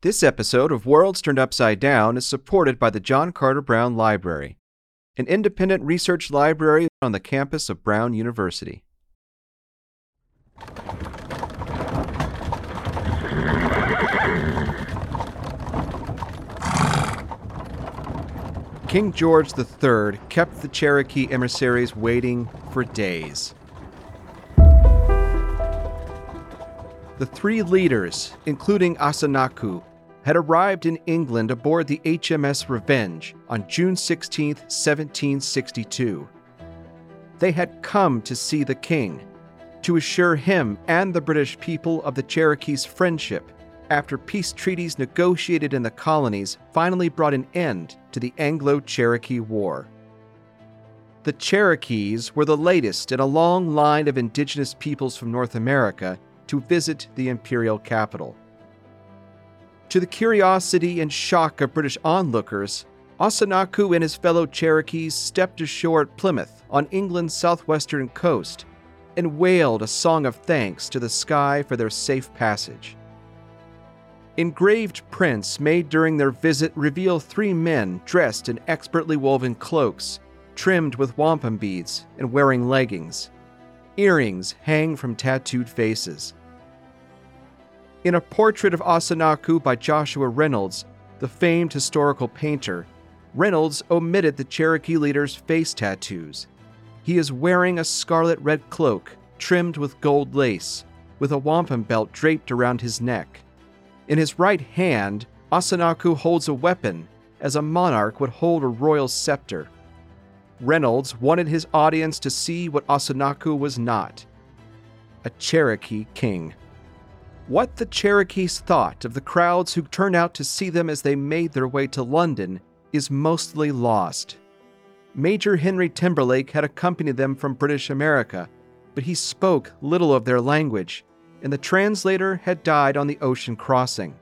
This episode of Worlds Turned Upside Down is supported by the John Carter Brown Library, an independent research library on the campus of Brown University. King George III kept the Cherokee emissaries waiting for days. The three leaders, including Asanaku, had arrived in England aboard the HMS Revenge on June 16, 1762. They had come to see the king, to assure him and the British people of the Cherokees' friendship after peace treaties negotiated in the colonies finally brought an end to the Anglo-Cherokee War. The Cherokees were the latest in a long line of indigenous peoples from North America to visit the imperial capital. To the curiosity and shock of British onlookers, Asanaku and his fellow Cherokees stepped ashore at Plymouth on England's southwestern coast and wailed a song of thanks to the sky for their safe passage. Engraved prints made during their visit reveal three men dressed in expertly woven cloaks, trimmed with wampum beads and wearing leggings. Earrings hang from tattooed faces. In a portrait of Asanaku by Joshua Reynolds, the famed historical painter, Reynolds omitted the Cherokee leader's face tattoos. He is wearing a scarlet-red cloak trimmed with gold lace, with a wampum belt draped around his neck. In his right hand, Asanaku holds a weapon, as a monarch would hold a royal scepter. Reynolds wanted his audience to see what Asanaku was not: a Cherokee king. What the Cherokees thought of the crowds who turned out to see them as they made their way to London is mostly lost. Major Henry Timberlake had accompanied them from British America, but he spoke little of their language, and the translator had died on the ocean crossing.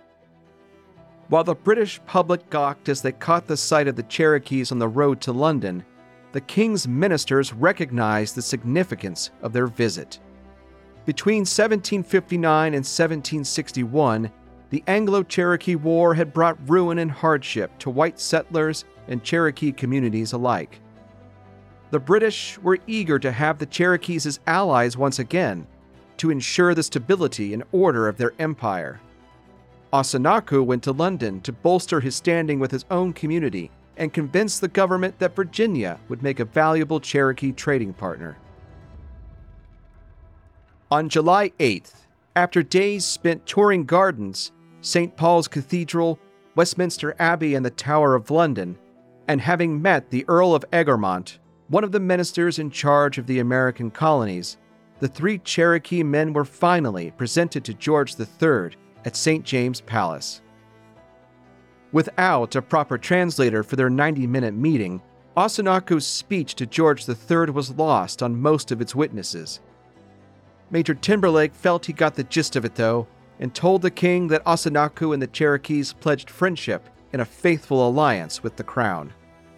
While the British public gawked as they caught the sight of the Cherokees on the road to London, the king's ministers recognized the significance of their visit. Between 1759 and 1761, the Anglo-Cherokee War had brought ruin and hardship to white settlers and Cherokee communities alike. The British were eager to have the Cherokees as allies once again, to ensure the stability and order of their empire. Asanaku went to London to bolster his standing with his own community and convince the government that Virginia would make a valuable Cherokee trading partner. On July 8th, after days spent touring gardens, St. Paul's Cathedral, Westminster Abbey, and the Tower of London, and having met the Earl of Egremont, one of the ministers in charge of the American colonies, the three Cherokee men were finally presented to George III at St. James Palace. Without a proper translator for their 90-minute meeting, Asanaku's speech to George III was lost on most of its witnesses. Major Timberlake felt he got the gist of it, though, and told the king that Asanaku and the Cherokees pledged friendship and a faithful alliance with the crown.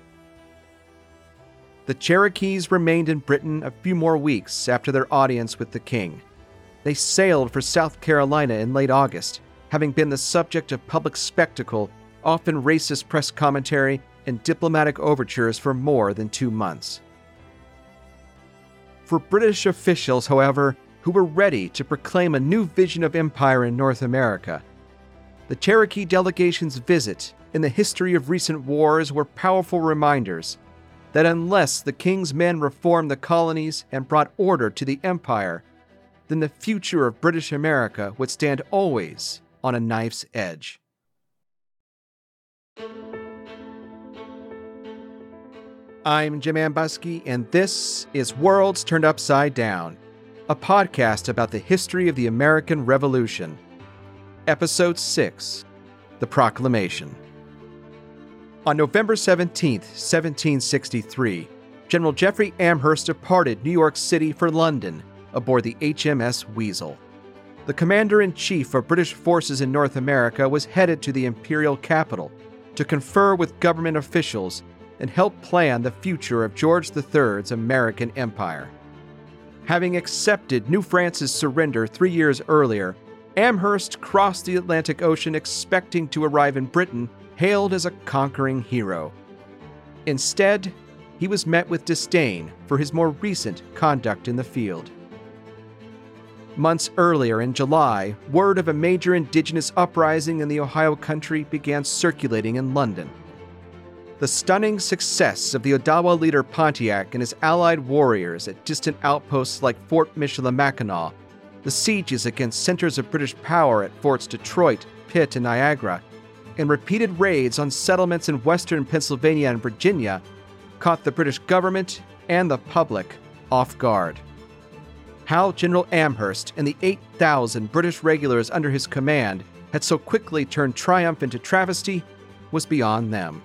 The Cherokees remained in Britain a few more weeks after their audience with the king. They sailed for South Carolina in late August, having been the subject of public spectacle, often racist press commentary, and diplomatic overtures for more than 2 months. For British officials, however, who were ready to proclaim a new vision of empire in North America, the Cherokee delegation's visit and the history of recent wars were powerful reminders that unless the king's men reformed the colonies and brought order to the empire, then the future of British America would stand always on a knife's edge. I'm Jim Ambuske, and this is Worlds Turned Upside Down, a podcast about the history of the American Revolution. Episode 6, The Proclamation. On November 17, 1763, General Jeffrey Amherst departed New York City for London aboard the HMS Weasel. The commander-in-chief of British forces in North America was headed to the imperial capital to confer with government officials and help plan the future of George III's American empire. Having accepted New France's surrender 3 years earlier, Amherst crossed the Atlantic Ocean expecting to arrive in Britain, hailed as a conquering hero. Instead, he was met with disdain for his more recent conduct in the field. Months earlier, in July, word of a major indigenous uprising in the Ohio country began circulating in London. The stunning success of the Odawa leader Pontiac and his allied warriors at distant outposts like Fort Michilimackinac, the sieges against centers of British power at Forts Detroit, Pitt, and Niagara, and repeated raids on settlements in western Pennsylvania and Virginia caught the British government and the public off guard. How General Amherst and the 8,000 British regulars under his command had so quickly turned triumph into travesty was beyond them.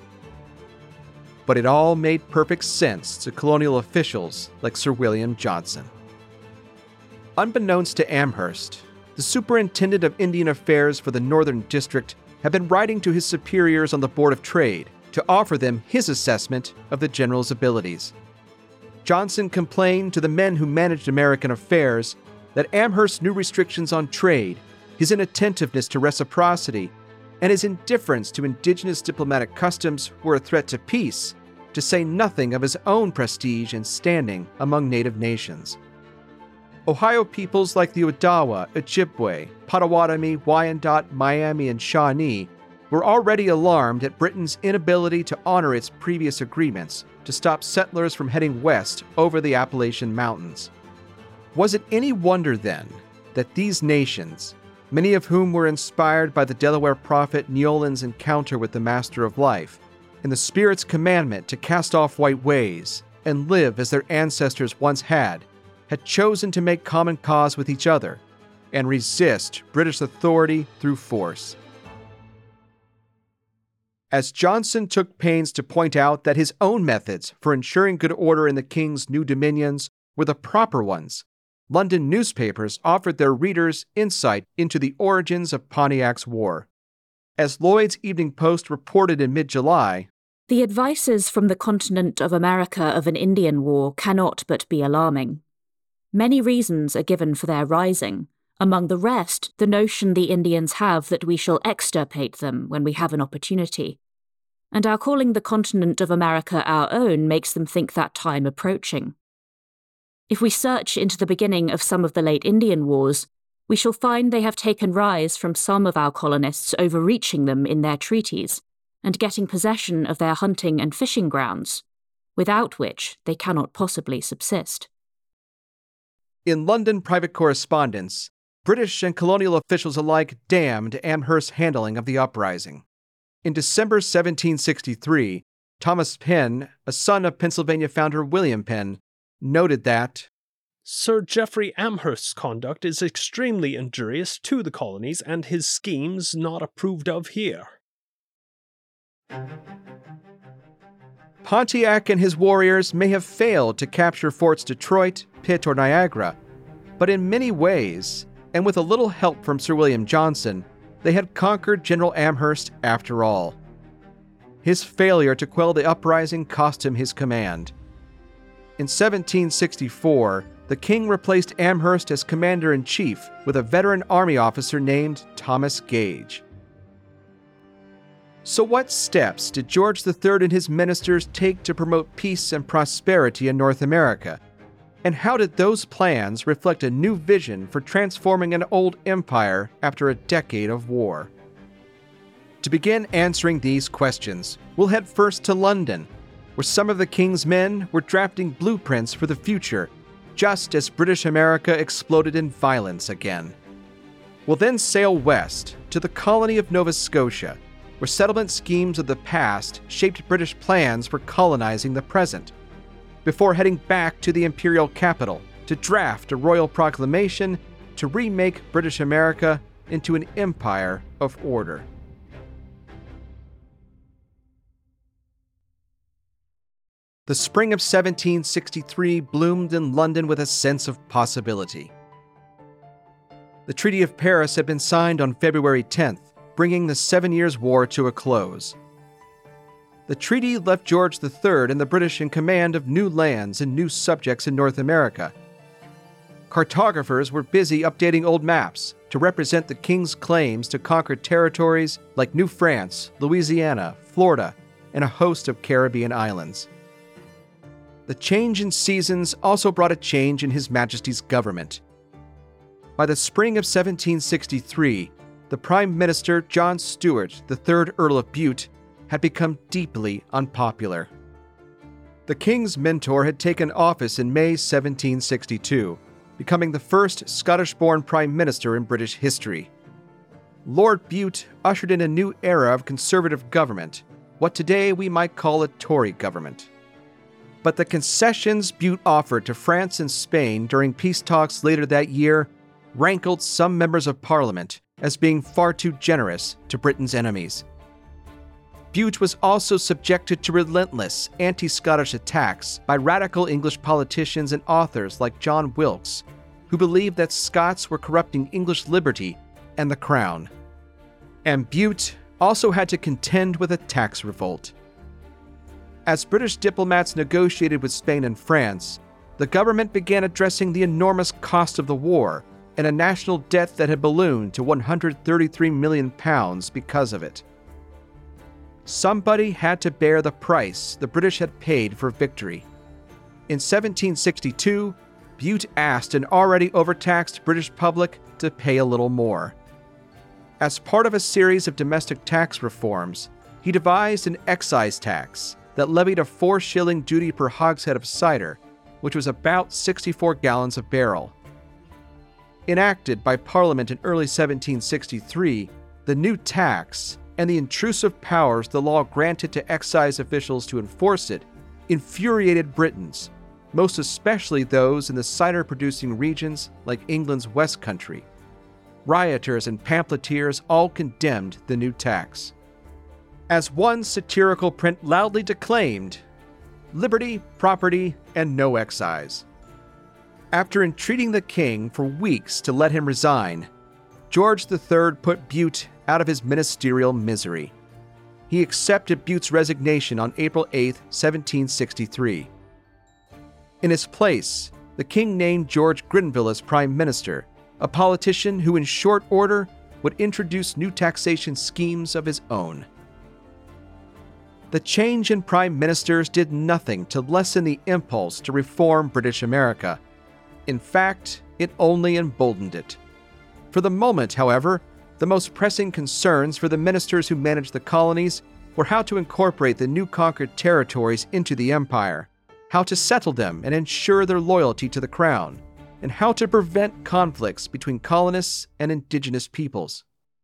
But it all made perfect sense to colonial officials like Sir William Johnson. Unbeknownst to Amherst, the Superintendent of Indian Affairs for the Northern District had been writing to his superiors on the Board of Trade to offer them his assessment of the general's abilities. Johnson complained to the men who managed American affairs that Amherst's new restrictions on trade, his inattentiveness to reciprocity, and his indifference to indigenous diplomatic customs were a threat to peace, to say nothing of his own prestige and standing among native nations. Ohio peoples like the Odawa, Ojibwe, Potawatomi, Wyandot, Miami, and Shawnee were already alarmed at Britain's inability to honor its previous agreements to stop settlers from heading west over the Appalachian Mountains. Was it any wonder, then, that these nations, many of whom were inspired by the Delaware prophet Neolan's encounter with the Master of Life, and the Spirit's commandment to cast off white ways and live as their ancestors once had chosen to make common cause with each other and resist British authority through force? As Johnson took pains to point out that his own methods for ensuring good order in the king's new dominions were the proper ones, London newspapers offered their readers insight into the origins of Pontiac's War. As Lloyd's Evening Post reported in mid-July, "The advices from the continent of America of an Indian war cannot but be alarming. Many reasons are given for their rising, among the rest the notion the Indians have that we shall extirpate them when we have an opportunity. And our calling the continent of America our own makes them think that time approaching. If we search into the beginning of some of the late Indian wars, we shall find they have taken rise from some of our colonists overreaching them in their treaties, and getting possession of their hunting and fishing grounds, without which they cannot possibly subsist." In London private correspondence, British and colonial officials alike damned Amherst's handling of the uprising. In December 1763, Thomas Penn, a son of Pennsylvania founder William Penn, noted that Sir Geoffrey Amherst's conduct is extremely injurious to the colonies and his schemes not approved of here. Pontiac and his warriors may have failed to capture Forts Detroit, Pitt, or Niagara, but in many ways, and with a little help from Sir William Johnson, they had conquered General Amherst after all. His failure to quell the uprising cost him his command. In 1764, the king replaced Amherst as commander-in-chief with a veteran army officer named Thomas Gage. So what steps did George III and his ministers take to promote peace and prosperity in North America? And how did those plans reflect a new vision for transforming an old empire after a decade of war? To begin answering these questions, we'll head first to London, where some of the king's men were drafting blueprints for the future, just as British America exploded in violence again. We'll then sail west to the colony of Nova Scotia, where settlement schemes of the past shaped British plans for colonizing the present, before heading back to the imperial capital to draft a royal proclamation to remake British America into an empire of order. The spring of 1763 bloomed in London with a sense of possibility. The Treaty of Paris had been signed on February 10th, bringing the 7 Years' War to a close. The treaty left George III and the British in command of new lands and new subjects in North America. Cartographers were busy updating old maps to represent the king's claims to conquer territories like New France, Louisiana, Florida, and a host of Caribbean islands. The change in seasons also brought a change in His Majesty's government. By the spring of 1763, the Prime Minister John Stuart, the 3rd Earl of Bute, had become deeply unpopular. The king's mentor had taken office in May 1762, becoming the first Scottish-born Prime Minister in British history. Lord Bute ushered in a new era of conservative government, what today we might call a Tory government. But the concessions Bute offered to France and Spain during peace talks later that year rankled some members of Parliament as being far too generous to Britain's enemies. Bute was also subjected to relentless anti-Scottish attacks by radical English politicians and authors like John Wilkes, who believed that Scots were corrupting English liberty and the crown. And Bute also had to contend with a tax revolt. As British diplomats negotiated with Spain and France, the government began addressing the enormous cost of the war and a national debt that had ballooned to £133 million because of it. Somebody had to bear the price the British had paid for victory. In 1762, Bute asked an already overtaxed British public to pay a little more. As part of a series of domestic tax reforms, he devised an excise tax that levied a 4-shilling duty per hogshead of cider, which was about 64 gallons a barrel. Enacted by Parliament in early 1763, the new tax and the intrusive powers the law granted to excise officials to enforce it infuriated Britons, most especially those in the cider-producing regions like England's West Country. Rioters and pamphleteers all condemned the new tax. As one satirical print loudly declaimed, "Liberty, property, and no excise." After entreating the king for weeks to let him resign, George III put Bute out of his ministerial misery. He accepted Bute's resignation on April 8, 1763. In his place, the king named George Grenville as prime minister, a politician who in short order would introduce new taxation schemes of his own. The change in prime ministers did nothing to lessen the impulse to reform British America. In fact, it only emboldened it. For the moment, however, the most pressing concerns for the ministers who managed the colonies were how to incorporate the new conquered territories into the empire, how to settle them and ensure their loyalty to the crown, and how to prevent conflicts between colonists and indigenous peoples.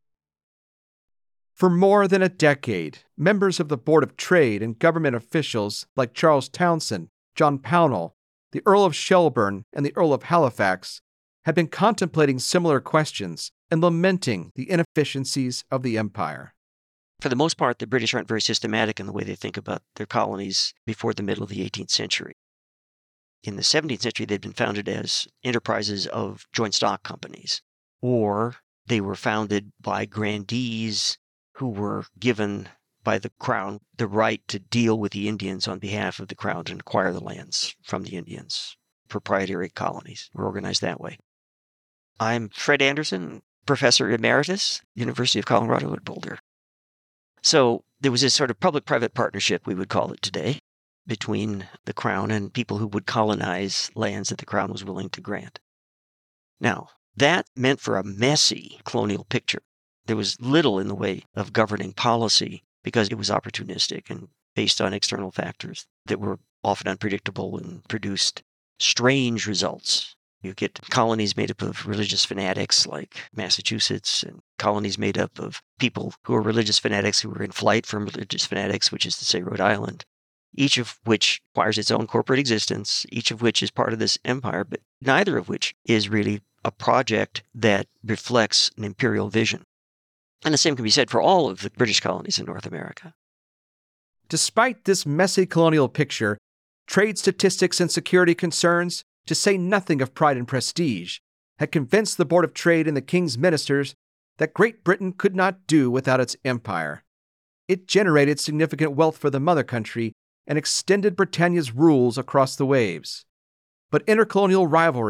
For more than a decade, members of the Board of Trade and government officials like Charles Townshend, John Pownall, the Earl of Shelburne, and the Earl of Halifax had been contemplating similar questions and lamenting the inefficiencies of the empire. For the most part, the British aren't very systematic in the way they think about their colonies before the middle of the 18th century. In the 17th century, they'd been founded as enterprises of joint stock companies, or they were founded by grandees who were given by the crown the right to deal with the Indians on behalf of the crown and acquire the lands from the Indians. Proprietary colonies were organized that way. I'm Fred Anderson, Professor Emeritus, University of Colorado at Boulder. So there was this sort of public-private partnership, we would call it today, between the crown and people who would colonize lands that the crown was willing to grant. Now, that meant for a messy colonial picture. There was little in the way of governing policy because it was opportunistic and based on external factors that were often unpredictable and produced strange results. You get colonies made up of religious fanatics like Massachusetts, and colonies made up of people who are religious fanatics who were in flight from religious fanatics, which is to say Rhode Island, each of which requires its own corporate existence, each of which is part of this empire, but neither of which is really a project that reflects an imperial vision. And the same can be said for all of the British colonies in North America. Despite this messy colonial picture, trade statistics and security concerns, to say nothing of pride and prestige, had convinced the Board of Trade and the King's ministers that Great Britain could not do without its empire. It generated significant wealth for the mother country and extended Britannia's rules across the waves. But intercolonial rivalries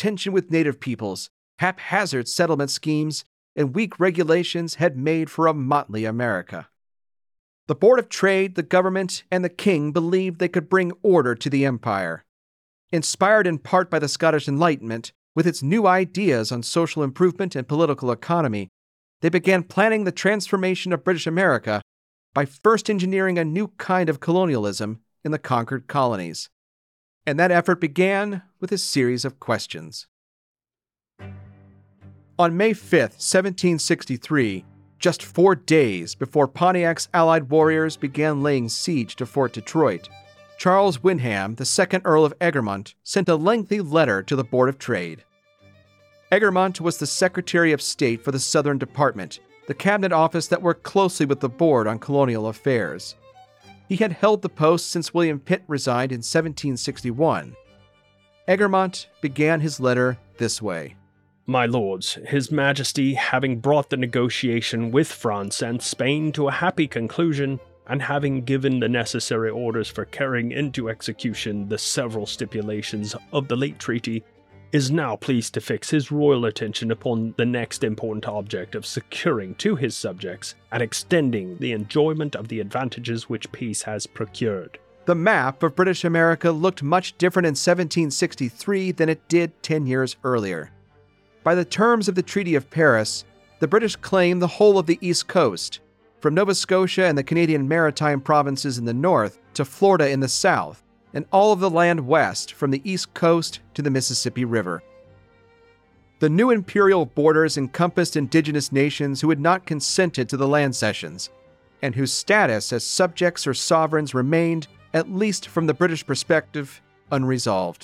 tension with native peoples, haphazard settlement schemes, and weak regulations had made for a motley America. The Board of Trade, the government, and the king believed they could bring order to the empire. Inspired in part by the Scottish Enlightenment, with its new ideas on social improvement and political economy, they began planning the transformation of British America by first engineering a new kind of colonialism in the conquered colonies. And that effort began with a series of questions. On May 5, 1763, just 4 days before Pontiac's allied warriors began laying siege to Fort Detroit, Charles Wyndham, the 2nd Earl of Egremont, sent a lengthy letter to the Board of Trade. Egremont was the Secretary of State for the Southern Department, the cabinet office that worked closely with the Board on colonial affairs. He had held the post since William Pitt resigned in 1761. Egremont began his letter this way. My lords, His Majesty, having brought the negotiation with France and Spain to a happy conclusion, and having given the necessary orders for carrying into execution the several stipulations of the late treaty, is now pleased to fix his royal attention upon the next important object of securing to his subjects and extending the enjoyment of the advantages which peace has procured. The map of British America looked much different in 1763 than it did 10 years earlier. By the terms of the Treaty of Paris, the British claimed the whole of the East Coast, from Nova Scotia and the Canadian Maritime provinces in the north to Florida in the south, and all of the land west from the East Coast to the Mississippi River. The new imperial borders encompassed indigenous nations who had not consented to the land cessions, and whose status as subjects or sovereigns remained, at least from the British perspective, unresolved.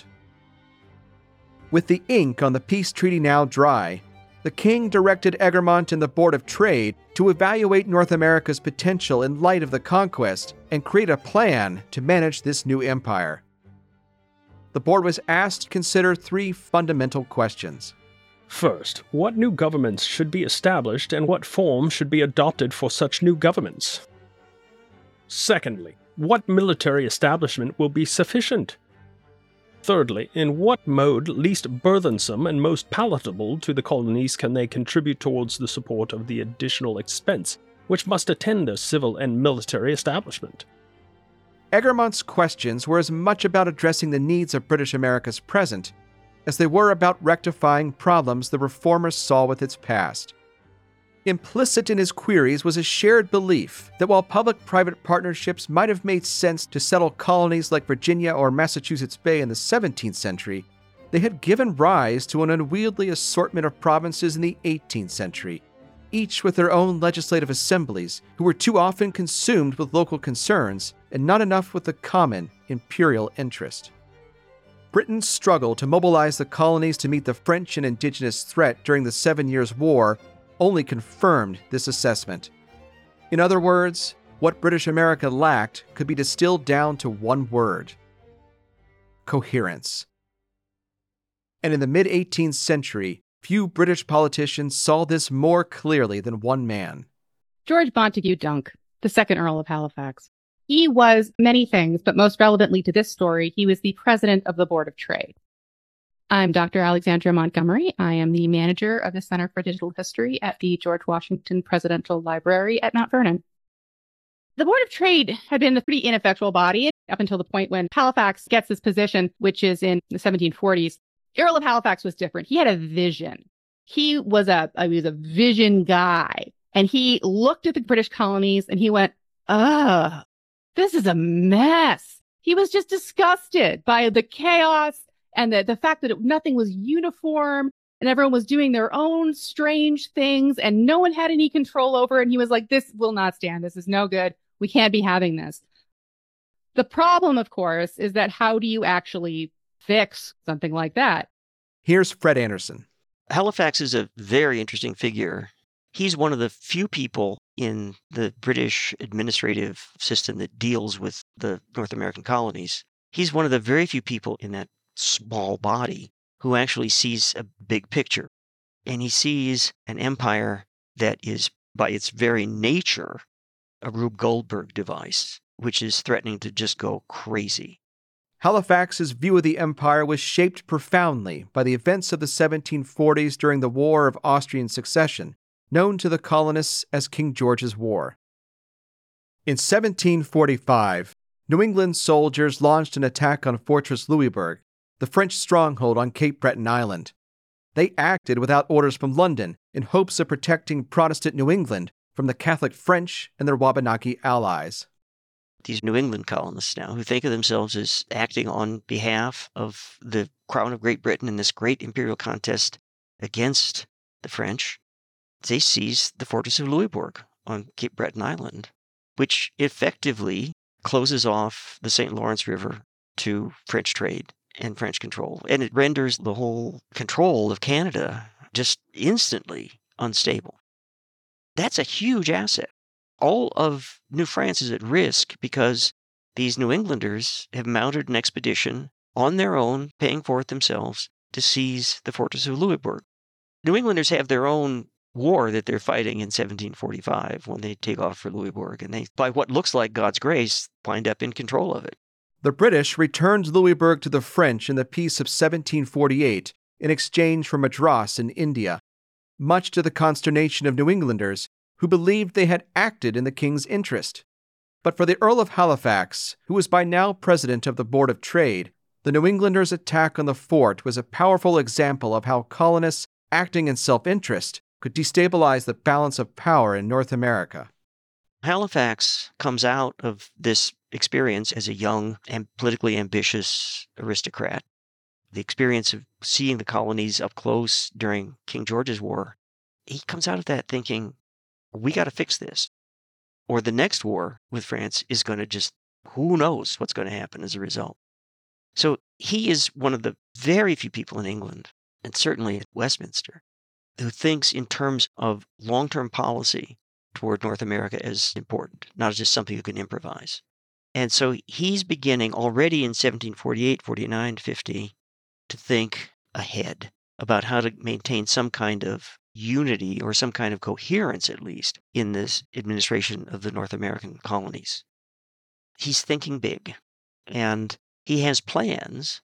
With the ink on the peace treaty now dry, the king directed Egremont and the Board of Trade to evaluate North America's potential in light of the conquest and create a plan to manage this new empire. The board was asked to consider 3 fundamental questions. First, what new governments should be established and what form should be adopted for such new governments? Secondly, what military establishment will be sufficient? Thirdly, in what mode least burthensome and most palatable to the colonies can they contribute towards the support of the additional expense which must attend their civil and military establishment? Egremont's questions were as much about addressing the needs of British America's present as they were about rectifying problems the reformers saw with its past. Implicit in his queries was a shared belief that while public-private partnerships might have made sense to settle colonies like Virginia or Massachusetts Bay in the 17th century, they had given rise to an unwieldy assortment of provinces in the 18th century, each with their own legislative assemblies, who were too often consumed with local concerns and not enough with the common imperial interest. Britain's struggle to mobilize the colonies to meet the French and indigenous threat during the 7 Years' War only confirmed this assessment. In other words, what British America lacked could be distilled down to one word: coherence. And in the mid-18th century, few British politicians saw this more clearly than one man. George Montagu Dunk, the 2nd Earl of Halifax. He was many things, but most relevantly to this story, he was the president of the Board of Trade. I'm Dr. Alexandra Montgomery. I am the manager of the Center for Digital History at the George Washington Presidential Library at Mount Vernon. The Board of Trade had been a pretty ineffectual body up until the point when Halifax gets this position, which is in the 1740s. Earl of Halifax was different. He had a vision. He was a vision guy. And he looked at the British colonies and he went, this is a mess. He was just disgusted by the chaos and the fact that nothing was uniform and everyone was doing their own strange things and no one had any control over it. And he was like, this will not stand. This is no good. We can't be having this. The problem, of course, is that how do you actually fix something like that? Here's Fred Anderson. Halifax is a very interesting figure. He's one of the few people in the British administrative system that deals with the North American colonies. He's one of the very few people in that small body who actually sees a big picture. And he sees an empire that is, by its very nature, a Rube Goldberg device, which is threatening to just go crazy. Halifax's view of the empire was shaped profoundly by the events of the 1740s during the War of Austrian Succession, known to the colonists as King George's War. In 1745, New England soldiers launched an attack on Fortress Louisbourg, the French stronghold on Cape Breton Island. They acted without orders from London in hopes of protecting Protestant New England from the Catholic French and their Wabanaki allies. These New England colonists now, who think of themselves as acting on behalf of the Crown of Great Britain in this great imperial contest against the French, they seize the fortress of Louisbourg on Cape Breton Island, which effectively closes off the St. Lawrence River to French trade and French control. And it renders the whole control of Canada just instantly unstable. That's a huge asset. All of New France is at risk because these New Englanders have mounted an expedition on their own, paying for it themselves, to seize the fortress of Louisbourg. New Englanders have their own war that they're fighting in 1745 when they take off for Louisbourg, and they, by what looks like God's grace, wind up in control of it. The British returned Louisbourg to the French in the Peace of 1748 in exchange for Madras in India, much to the consternation of New Englanders who believed they had acted in the king's interest. But for the Earl of Halifax, who was by now president of the Board of Trade, the New Englanders' attack on the fort was a powerful example of how colonists acting in self-interest could destabilize the balance of power in North America. Halifax comes out of this experience as a young and politically ambitious aristocrat. The experience of seeing the colonies up close during King George's War, he comes out of that thinking, we got to fix this, or the next war with France is going to just, who knows what's going to happen as a result. So he is one of the very few people in England, and certainly at Westminster, who thinks in terms of long-term policy toward North America as important, not as just something you can improvise. And so he's beginning already in 1748, 49, 50 to think ahead about how to maintain some kind of unity or some kind of coherence, at least, in this administration of the North American colonies. He's thinking big, and he has plans.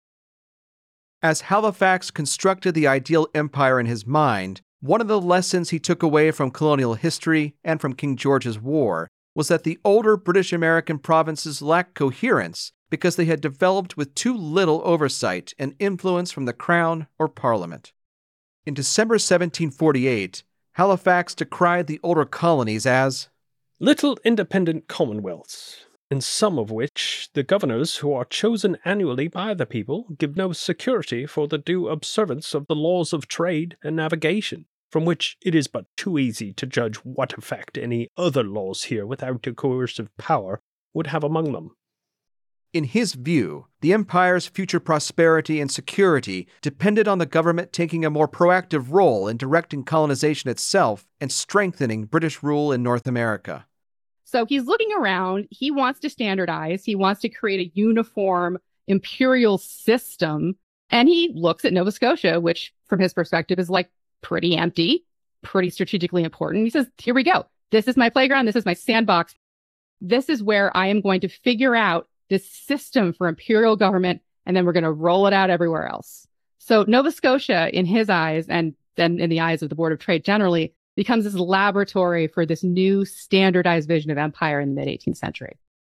As Halifax constructed the ideal empire in his mind, one of the lessons he took away from colonial history and from King George's War was that the older British American provinces lacked coherence because they had developed with too little oversight and influence from the Crown or Parliament. In December 1748, Halifax decried the older colonies as little independent commonwealths, in some of which the governors who are chosen annually by the people give no security for the due observance of the laws of trade and navigation, from which it is but too easy to judge what effect any other laws here without a coercive power would have among them. In his view, the empire's future prosperity and security depended on the government taking a more proactive role in directing colonization itself and strengthening British rule in North America. So he's looking around. He wants to standardize. He wants to create a uniform imperial system. And he looks at Nova Scotia, which from his perspective is like pretty empty, pretty strategically important. He says, here we go. This is my playground. This is my sandbox. This is where I am going to figure out this system for imperial government, and then we're going to roll it out everywhere else. So Nova Scotia, in his eyes, and then in the eyes of the Board of Trade generally, becomes this laboratory for this new standardized vision of empire in the mid-18th century.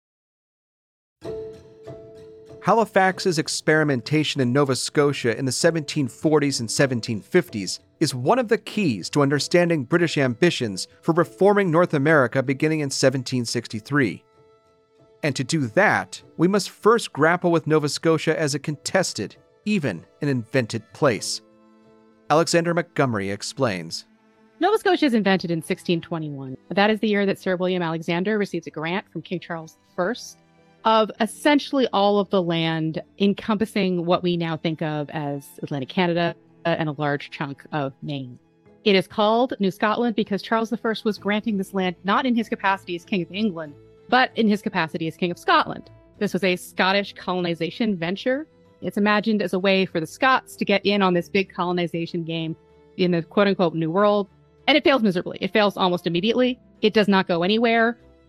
Halifax's experimentation in Nova Scotia in the 1740s and 1750s is one of the keys to understanding British ambitions for reforming North America beginning in 1763. And to do that, we must first grapple with Nova Scotia as a contested, even an invented place. Alexander Montgomery explains. Nova Scotia is invented in 1621. That is the year that Sir William Alexander receives a grant from King Charles I of essentially all of the land encompassing what we now think of as Atlantic Canada and a large chunk of Maine. It is called New Scotland because Charles I was granting this land not in his capacity as King of England, but in his capacity as King of Scotland. This was a Scottish colonization venture. It's imagined as a way for the Scots to get in on this big colonization game in the quote-unquote New World, and it fails miserably. It fails almost immediately. It does not go anywhere.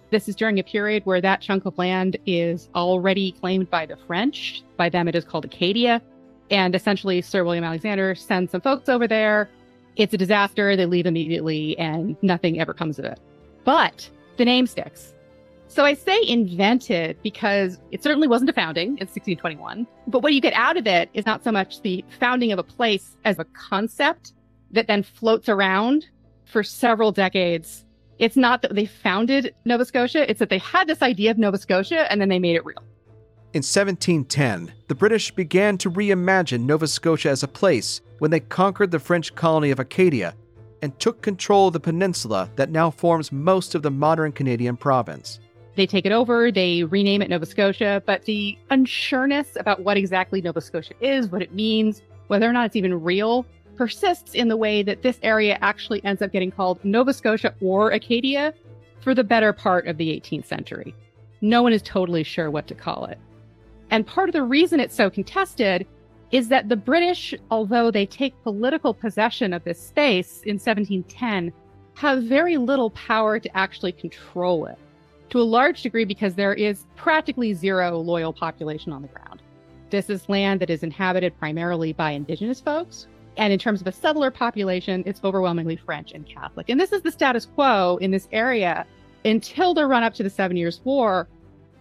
This is during a period where that chunk of land is already claimed by the French. By them, it is called Acadia. And essentially, Sir William Alexander sends some folks over there. It's a disaster. They leave immediately, and nothing ever comes of it. But the name sticks. So I say invented because it certainly wasn't a founding in 1621. But what you get out of it is not so much the founding of a place as a concept that then floats around for several decades. It's not that they founded Nova Scotia, it's that they had this idea of Nova Scotia and then they made it real. In 1710, the British began to reimagine Nova Scotia as a place when they conquered the French colony of Acadia and took control of the peninsula that now forms most of the modern Canadian province. They take it over, they rename it Nova Scotia, but the unsureness about what exactly Nova Scotia is, what it means, whether or not it's even real, persists in the way that this area actually ends up getting called Nova Scotia or Acadia for the better part of the 18th century. No one is totally sure what to call it. And part of the reason it's so contested is that the British, although they take political possession of this space in 1710, have very little power to actually control it, to a large degree because there is practically zero loyal population on the ground. This is land that is inhabited primarily by indigenous folks. And in terms of a settler population, it's overwhelmingly French and Catholic. And this is the status quo in this area until the run up to the 7 Years' War.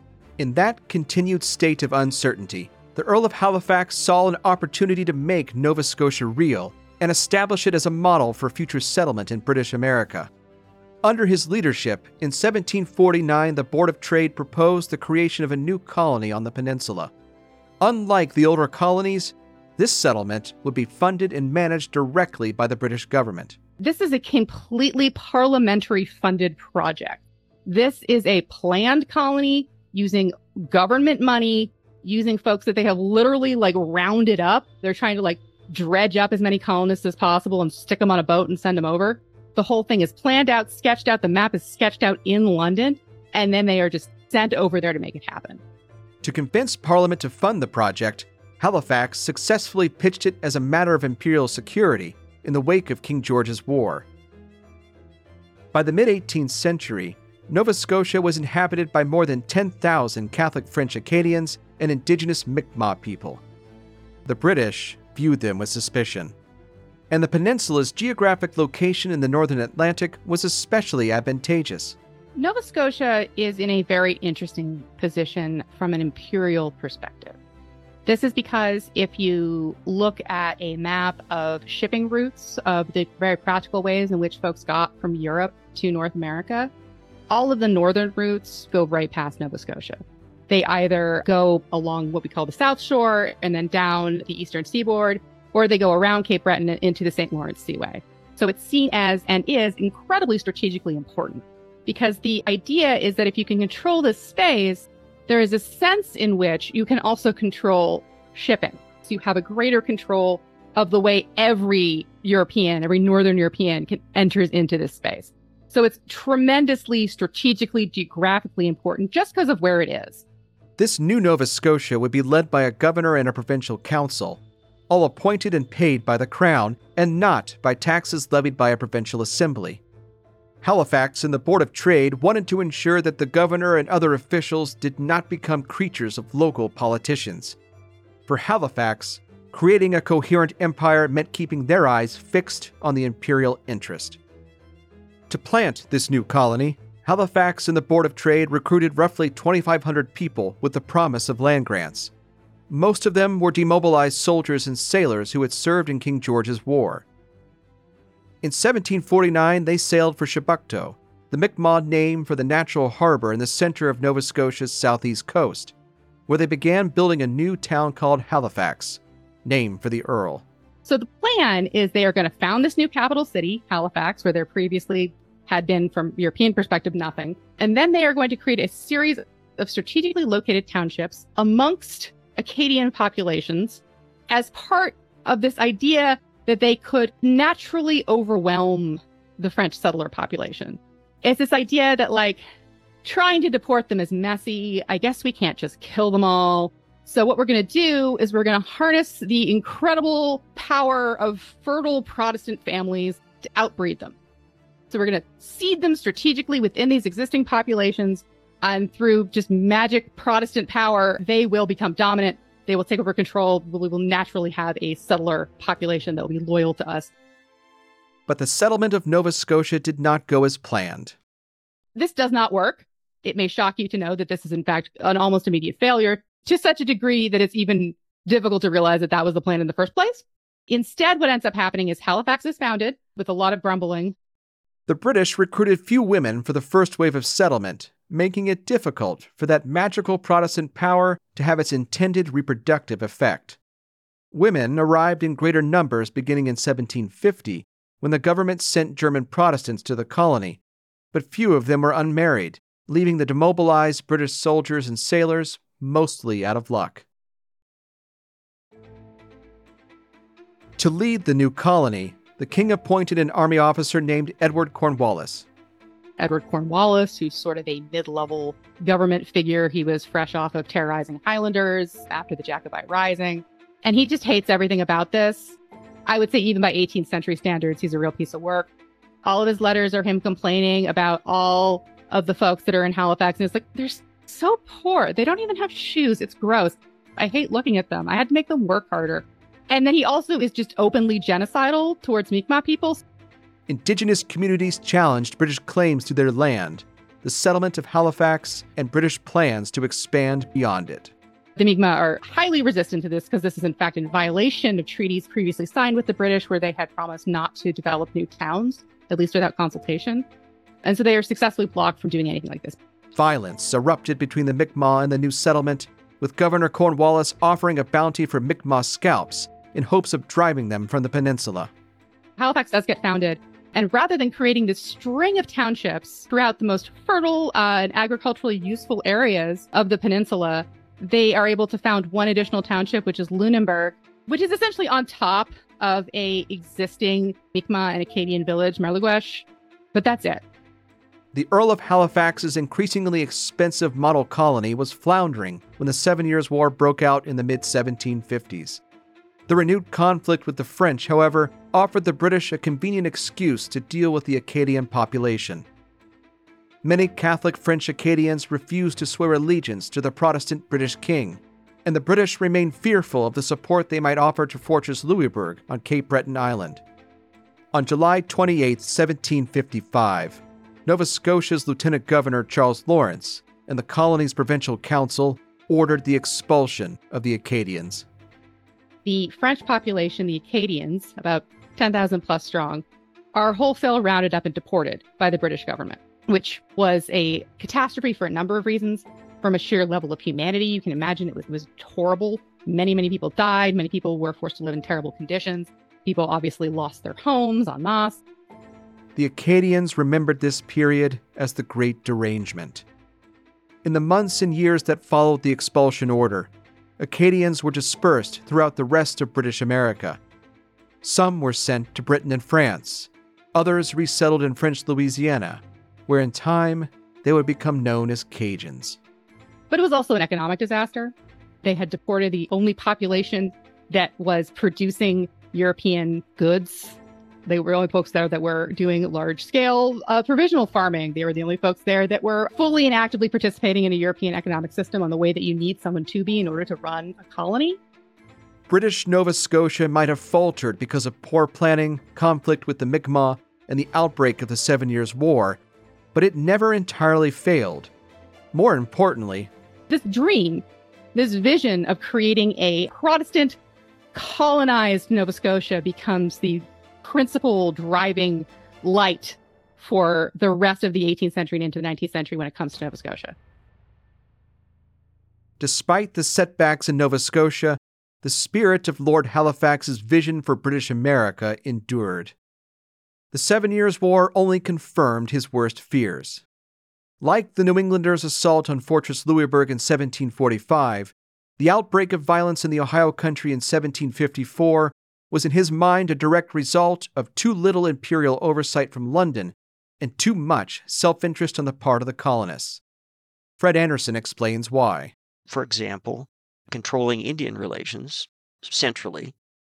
In that continued state of uncertainty, the Earl of Halifax saw an opportunity to make Nova Scotia real and establish it as a model for future settlement in British America. Under his leadership, in 1749, the Board of Trade proposed the creation of a new colony on the peninsula. Unlike the older colonies, this settlement would be funded and managed directly by the British government. This is a completely parliamentary funded project. This is a planned colony using government money, using folks that they have literally rounded up. They're trying to dredge up as many colonists as possible and stick them on a boat and send them over. The whole thing is planned out, sketched out. The map is sketched out in London, and then they are just sent over there to make it happen. To convince Parliament to fund the project, Halifax successfully pitched it as a matter of imperial security in the wake of King George's War. By the mid-18th century, Nova Scotia was inhabited by more than 10,000 Catholic French Acadians and indigenous Mi'kmaq people. The British viewed them with suspicion, and the peninsula's geographic location in the northern Atlantic was especially advantageous. Nova Scotia is in a very interesting position from an imperial perspective. This is because if you look at a map of shipping routes, of the very practical ways in which folks got from Europe to North America, all of the northern routes go right past Nova Scotia. They either go along what we call the South Shore and then down the eastern seaboard, or they go around Cape Breton and into the St. Lawrence Seaway. So it's seen as, and is, incredibly strategically important, because the idea is that if you can control this space, there is a sense in which you can also control shipping. So you have a greater control of the way every Northern European enters into this space. So it's tremendously strategically, geographically important just because of where it is. This new Nova Scotia would be led by a governor and a provincial council, all appointed and paid by the crown and not by taxes levied by a provincial assembly. Halifax and the Board of Trade wanted to ensure that the governor and other officials did not become creatures of local politicians. For Halifax, creating a coherent empire meant keeping their eyes fixed on the imperial interest. To plant this new colony, Halifax and the Board of Trade recruited roughly 2,500 people with the promise of land grants. Most of them were demobilized soldiers and sailors who had served in King George's War. In 1749, they sailed for Chebucto, the Mi'kmaq name for the natural harbor in the center of Nova Scotia's southeast coast, where they began building a new town called Halifax, named for the Earl. So the plan is they are going to found this new capital city, Halifax, where there previously had been, from European perspective, nothing. And then they are going to create a series of strategically located townships amongst Acadian populations as part of this idea that they could naturally overwhelm the French settler population. It's this idea that trying to deport them is messy. I guess we can't just kill them all. So what we're going to do is we're going to harness the incredible power of fertile Protestant families to outbreed them. So we're going to seed them strategically within these existing populations. And through just magic Protestant power, they will become dominant. They will take over control. We will naturally have a settler population that will be loyal to us. But the settlement of Nova Scotia did not go as planned. This does not work. It may shock you to know that this is, in fact, an almost immediate failure to such a degree that it's even difficult to realize that that was the plan in the first place. Instead, what ends up happening is Halifax is founded with a lot of grumbling. The British recruited few women for the first wave of settlement, making it difficult for that magical Protestant power to have its intended reproductive effect. Women arrived in greater numbers beginning in 1750, when the government sent German Protestants to the colony, but few of them were unmarried, leaving the demobilized British soldiers and sailors mostly out of luck. To lead the new colony, the king appointed an army officer named Edward Cornwallis. Edward Cornwallis, who's sort of a mid-level government figure. He was fresh off of terrorizing Highlanders after the Jacobite Rising. And he just hates everything about this. I would say even by 18th century standards, he's a real piece of work. All of his letters are him complaining about all of the folks that are in Halifax. And it's like, they're so poor. They don't even have shoes. It's gross. I hate looking at them. I had to make them work harder. And then he also is just openly genocidal towards Mi'kmaq peoples. Indigenous communities challenged British claims to their land, the settlement of Halifax, and British plans to expand beyond it. The Mi'kmaq are highly resistant to this because this is in fact in violation of treaties previously signed with the British where they had promised not to develop new towns, at least without consultation. And so they are successfully blocked from doing anything like this. Violence erupted between the Mi'kmaq and the new settlement, with Governor Cornwallis offering a bounty for Mi'kmaq scalps in hopes of driving them from the peninsula. Halifax does get founded, and rather than creating this string of townships throughout the most fertile and agriculturally useful areas of the peninsula, they are able to found one additional township, which is Lunenburg, which is essentially on top of a existing Mi'kmaq and Acadian village, Merleguesh. But that's it. The Earl of Halifax's increasingly expensive model colony was floundering when the 7 Years' War broke out in the mid-1750s. The renewed conflict with the French, however, offered the British a convenient excuse to deal with the Acadian population. Many Catholic French Acadians refused to swear allegiance to the Protestant British king, and the British remained fearful of the support they might offer to Fortress Louisbourg on Cape Breton Island. On July 28, 1755, Nova Scotia's Lieutenant Governor Charles Lawrence and the colony's provincial council ordered the expulsion of the Acadians. The French population, the Acadians, about 10,000 plus strong, are wholesale rounded up and deported by the British government, which was a catastrophe for a number of reasons. From a sheer level of humanity, you can imagine it was horrible. Many, many people died. Many people were forced to live in terrible conditions. People obviously lost their homes en masse. The Acadians remembered this period as the Great Derangement. In the months and years that followed the expulsion order, Acadians were dispersed throughout the rest of British America. Some were sent to Britain and France. Others resettled in French Louisiana, where in time they would become known as Cajuns. But it was also an economic disaster. They had deported the only population that was producing European goods. They were the only folks there that were doing large-scale provisional farming. They were the only folks there that were fully and actively participating in a European economic system on the way that you need someone to be in order to run a colony. British Nova Scotia might have faltered because of poor planning, conflict with the Mi'kmaq, and the outbreak of the 7 Years' War, but it never entirely failed. More importantly, this dream, this vision of creating a Protestant colonized Nova Scotia becomes the principal driving light for the rest of the 18th century and into the 19th century when it comes to Nova Scotia. Despite the setbacks in Nova Scotia, the spirit of Lord Halifax's vision for British America endured. The 7 Years' War only confirmed his worst fears. Like the New Englanders' assault on Fortress Louisbourg in 1745, the outbreak of violence in the Ohio Country in 1754 was in his mind a direct result of too little imperial oversight from London and too much self-interest on the part of the colonists. Fred Anderson explains why. For example, controlling Indian relations centrally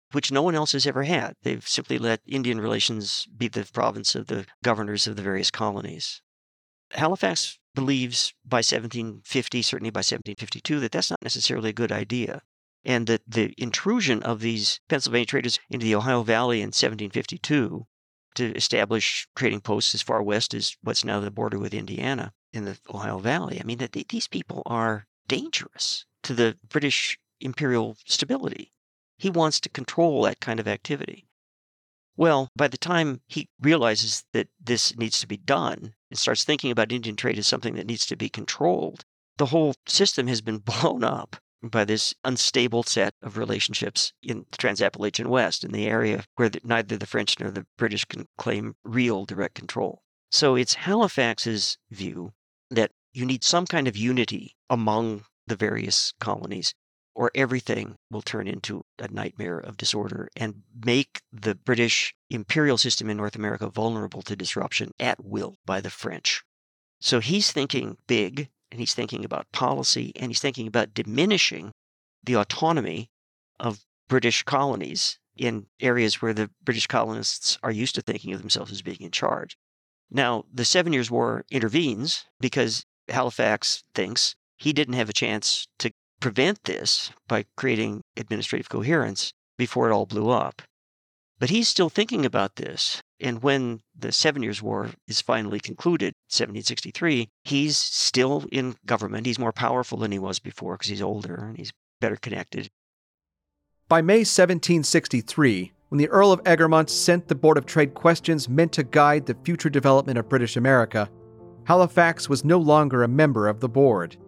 which no one else has ever had. They've simply let Indian relations be the province of the governors of the various colonies. Halifax believes by 1750, certainly by 1752, that that's not necessarily a good idea, and that the intrusion of these Pennsylvania traders into the Ohio Valley in 1752 to establish trading posts as far west as what's now the border with Indiana in the Ohio Valley, I mean, that these people are dangerous to the British imperial stability. He wants to control that kind of activity. Well, by the time he realizes that this needs to be done and starts thinking about Indian trade as something that needs to be controlled, the whole system has been blown up by this unstable set of relationships in the Trans-Appalachian West, in the area where neither the French nor the British can claim real direct control. So it's Halifax's view that you need some kind of unity among the various colonies, or everything will turn into a nightmare of disorder and make the British imperial system in North America vulnerable to disruption at will by the French. So he's thinking big, and he's thinking about policy, and he's thinking about diminishing the autonomy of British colonies in areas where the British colonists are used to thinking of themselves as being in charge. Now, the 7 Years' War intervenes because Halifax thinks he didn't have a chance to prevent this by creating administrative coherence before it all blew up. But he's still thinking about this. And when the 7 Years' War is finally concluded, 1763, he's still in government. He's more powerful than he was before because he's older and he's better connected. By May 1763, when the Earl of Egremont sent the Board of Trade questions meant to guide the future development of British America, Halifax was no longer a member of the board.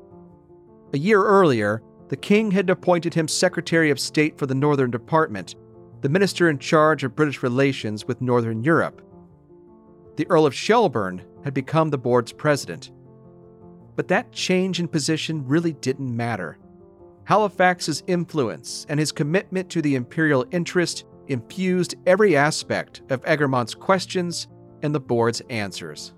A year earlier, the king had appointed him Secretary of State for the Northern Department, the minister in charge of British relations with Northern Europe. The Earl of Shelburne had become the board's president. But that change in position really didn't matter. Halifax's influence and his commitment to the imperial interest infused every aspect of Egremont's questions and the board's answers.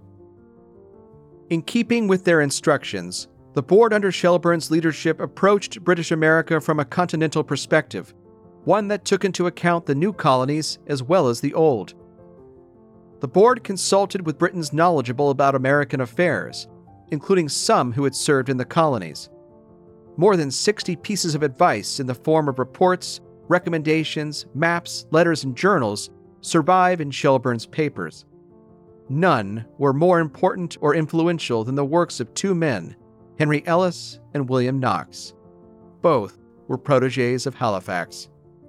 In keeping with their instructions, the board under Shelburne's leadership approached British America from a continental perspective, one that took into account the new colonies as well as the old. The board consulted with Britons knowledgeable about American affairs, including some who had served in the colonies. More than 60 pieces of advice in the form of reports, recommendations, maps, letters, and journals survive in Shelburne's papers. None were more important or influential than the works of two men, Henry Ellis and William Knox. Both were protégés of Halifax.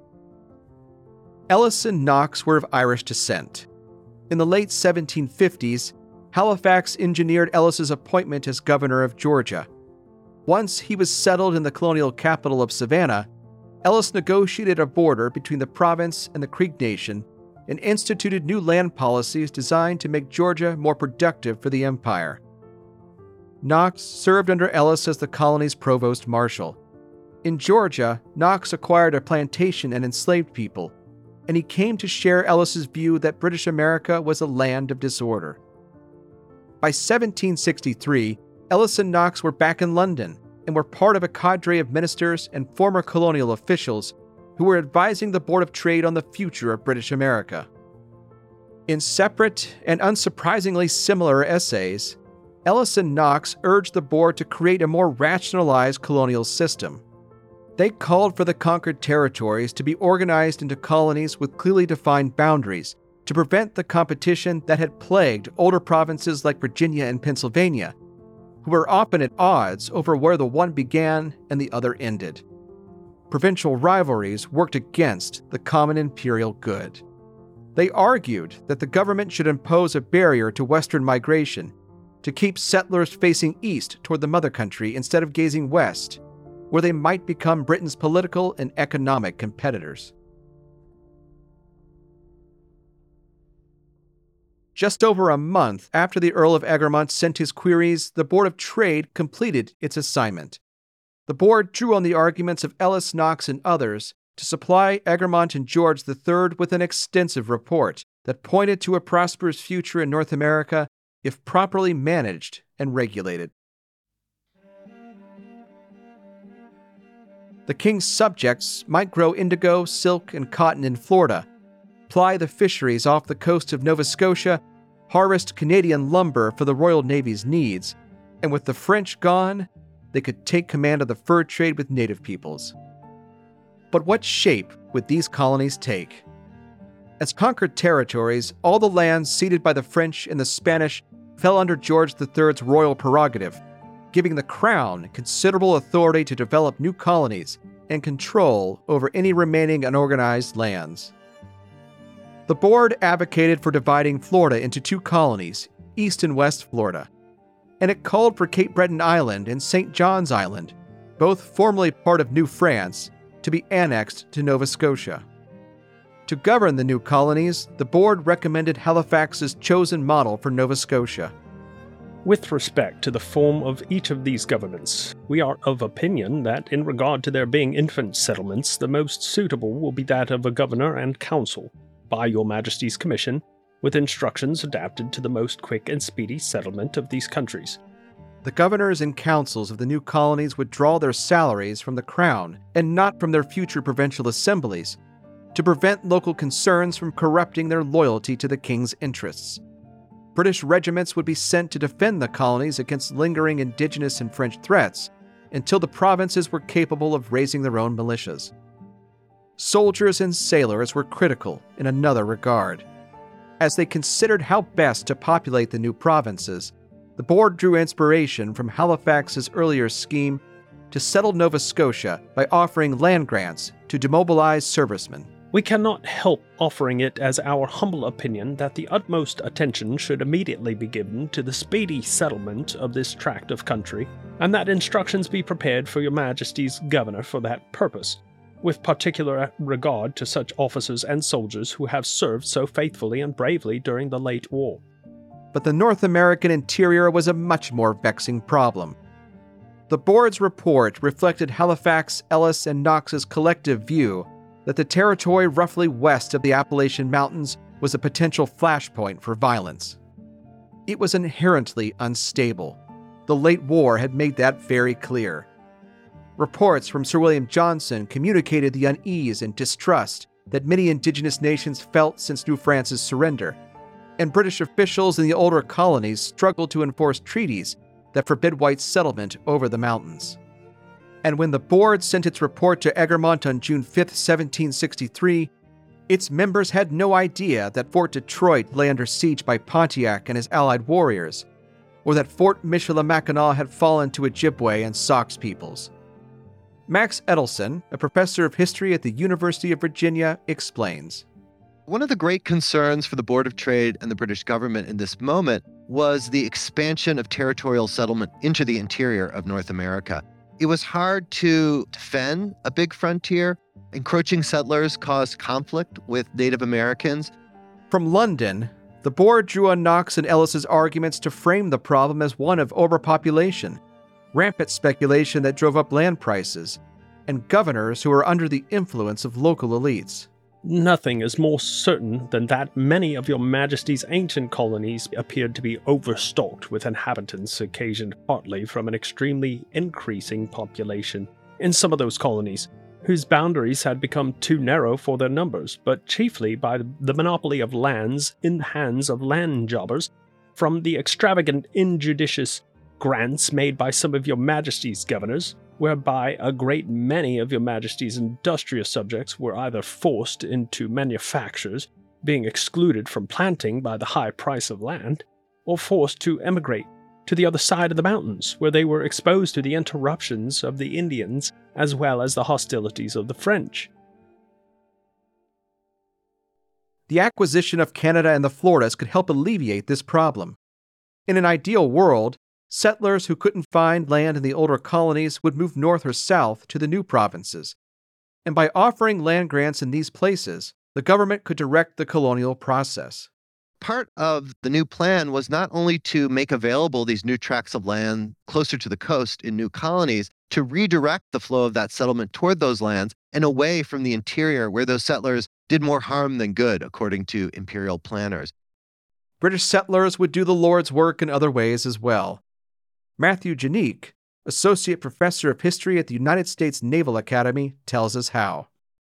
Ellis and Knox were of Irish descent. In the late 1750s, Halifax engineered Ellis's appointment as governor of Georgia. Once he was settled in the colonial capital of Savannah, Ellis negotiated a border between the province and the Creek Nation and instituted new land policies designed to make Georgia more productive for the empire. Knox served under Ellis as the colony's provost marshal. In Georgia, Knox acquired a plantation and enslaved people, and he came to share Ellis's view that British America was a land of disorder. By 1763, Ellis and Knox were back in London and were part of a cadre of ministers and former colonial officials who were advising the Board of Trade on the future of British America. In separate and unsurprisingly similar essays, Ellis and Knox urged the board to create a more rationalized colonial system. They called for the conquered territories to be organized into colonies with clearly defined boundaries to prevent the competition that had plagued older provinces like Virginia and Pennsylvania, who were often at odds over where the one began and the other ended. Provincial rivalries worked against the common imperial good. They argued that the government should impose a barrier to western migration to keep settlers facing east toward the mother country instead of gazing west, where they might become Britain's political and economic competitors. Just over a month after the Earl of Egremont sent his queries, the Board of Trade completed its assignment. The board drew on the arguments of Ellis, Knox, and others to supply Egremont and George III with an extensive report that pointed to a prosperous future in North America if properly managed and regulated. The king's subjects might grow indigo, silk, and cotton in Florida, ply the fisheries off the coast of Nova Scotia, harvest Canadian lumber for the Royal Navy's needs, and with the French gone, they could take command of the fur trade with native peoples. But what shape would these colonies take? As conquered territories, all the lands ceded by the French and the Spanish fell under George III's royal prerogative, giving the crown considerable authority to develop new colonies and control over any remaining unorganized lands. The board advocated for dividing Florida into two colonies, East and West Florida, and it called for Cape Breton Island and St. John's Island, both formerly part of New France, to be annexed to Nova Scotia. To govern the new colonies, the board recommended Halifax's chosen model for Nova Scotia. With respect to the form of each of these governments, we are of opinion that in regard to their being infant settlements, the most suitable will be that of a governor and council, by your Majesty's commission, with instructions adapted to the most quick and speedy settlement of these countries. The governors and councils of the new colonies would draw their salaries from the crown and not from their future provincial assemblies, to prevent local concerns from corrupting their loyalty to the king's interests. British regiments would be sent to defend the colonies against lingering Indigenous and French threats until the provinces were capable of raising their own militias. Soldiers and sailors were critical in another regard. As they considered how best to populate the new provinces, the board drew inspiration from Halifax's earlier scheme to settle Nova Scotia by offering land grants to demobilize servicemen. We cannot help offering it as our humble opinion that the utmost attention should immediately be given to the speedy settlement of this tract of country, and that instructions be prepared for your Majesty's governor for that purpose, with particular regard to such officers and soldiers who have served so faithfully and bravely during the late war. But the North American interior was a much more vexing problem. The board's report reflected Halifax, Ellis, and Knox's collective view that the territory roughly west of the Appalachian Mountains was a potential flashpoint for violence. It was inherently unstable. The late war had made that very clear. Reports from Sir William Johnson communicated the unease and distrust that many Indigenous nations felt since New France's surrender, and British officials in the older colonies struggled to enforce treaties that forbid white settlement over the mountains. And when the board sent its report to Egremont on June 5, 1763, its members had no idea that Fort Detroit lay under siege by Pontiac and his allied warriors, or that Fort Michilimackinac had fallen to Ojibwe and Sauk's peoples. Max Edelson, a professor of history at the University of Virginia, explains. One of the great concerns for the Board of Trade and the British government in this moment was the expansion of territorial settlement into the interior of North America. It was hard to defend a big frontier. Encroaching settlers caused conflict with Native Americans. From London, the board drew on Knox and Ellis's arguments to frame the problem as one of overpopulation, rampant speculation that drove up land prices, and governors who were under the influence of local elites. Nothing is more certain than that many of your Majesty's ancient colonies appeared to be overstocked with inhabitants occasioned partly from an extremely increasing population in some of those colonies, whose boundaries had become too narrow for their numbers, but chiefly by the monopoly of lands in the hands of land jobbers, from the extravagant, injudicious grants made by some of your Majesty's governors, whereby a great many of your Majesty's industrious subjects were either forced into manufactures, being excluded from planting by the high price of land, or forced to emigrate to the other side of the mountains, where they were exposed to the interruptions of the Indians as well as the hostilities of the French. The acquisition of Canada and the Floridas could help alleviate this problem. In an ideal world, settlers who couldn't find land in the older colonies would move north or south to the new provinces. And by offering land grants in these places, the government could direct the colonial process. Part of the new plan was not only to make available these new tracts of land closer to the coast in new colonies, to redirect the flow of that settlement toward those lands and away from the interior where those settlers did more harm than good, according to imperial planners. British settlers would do the Lord's work in other ways as well. Matthew Janique, Associate Professor of History at the United States Naval Academy, tells us how.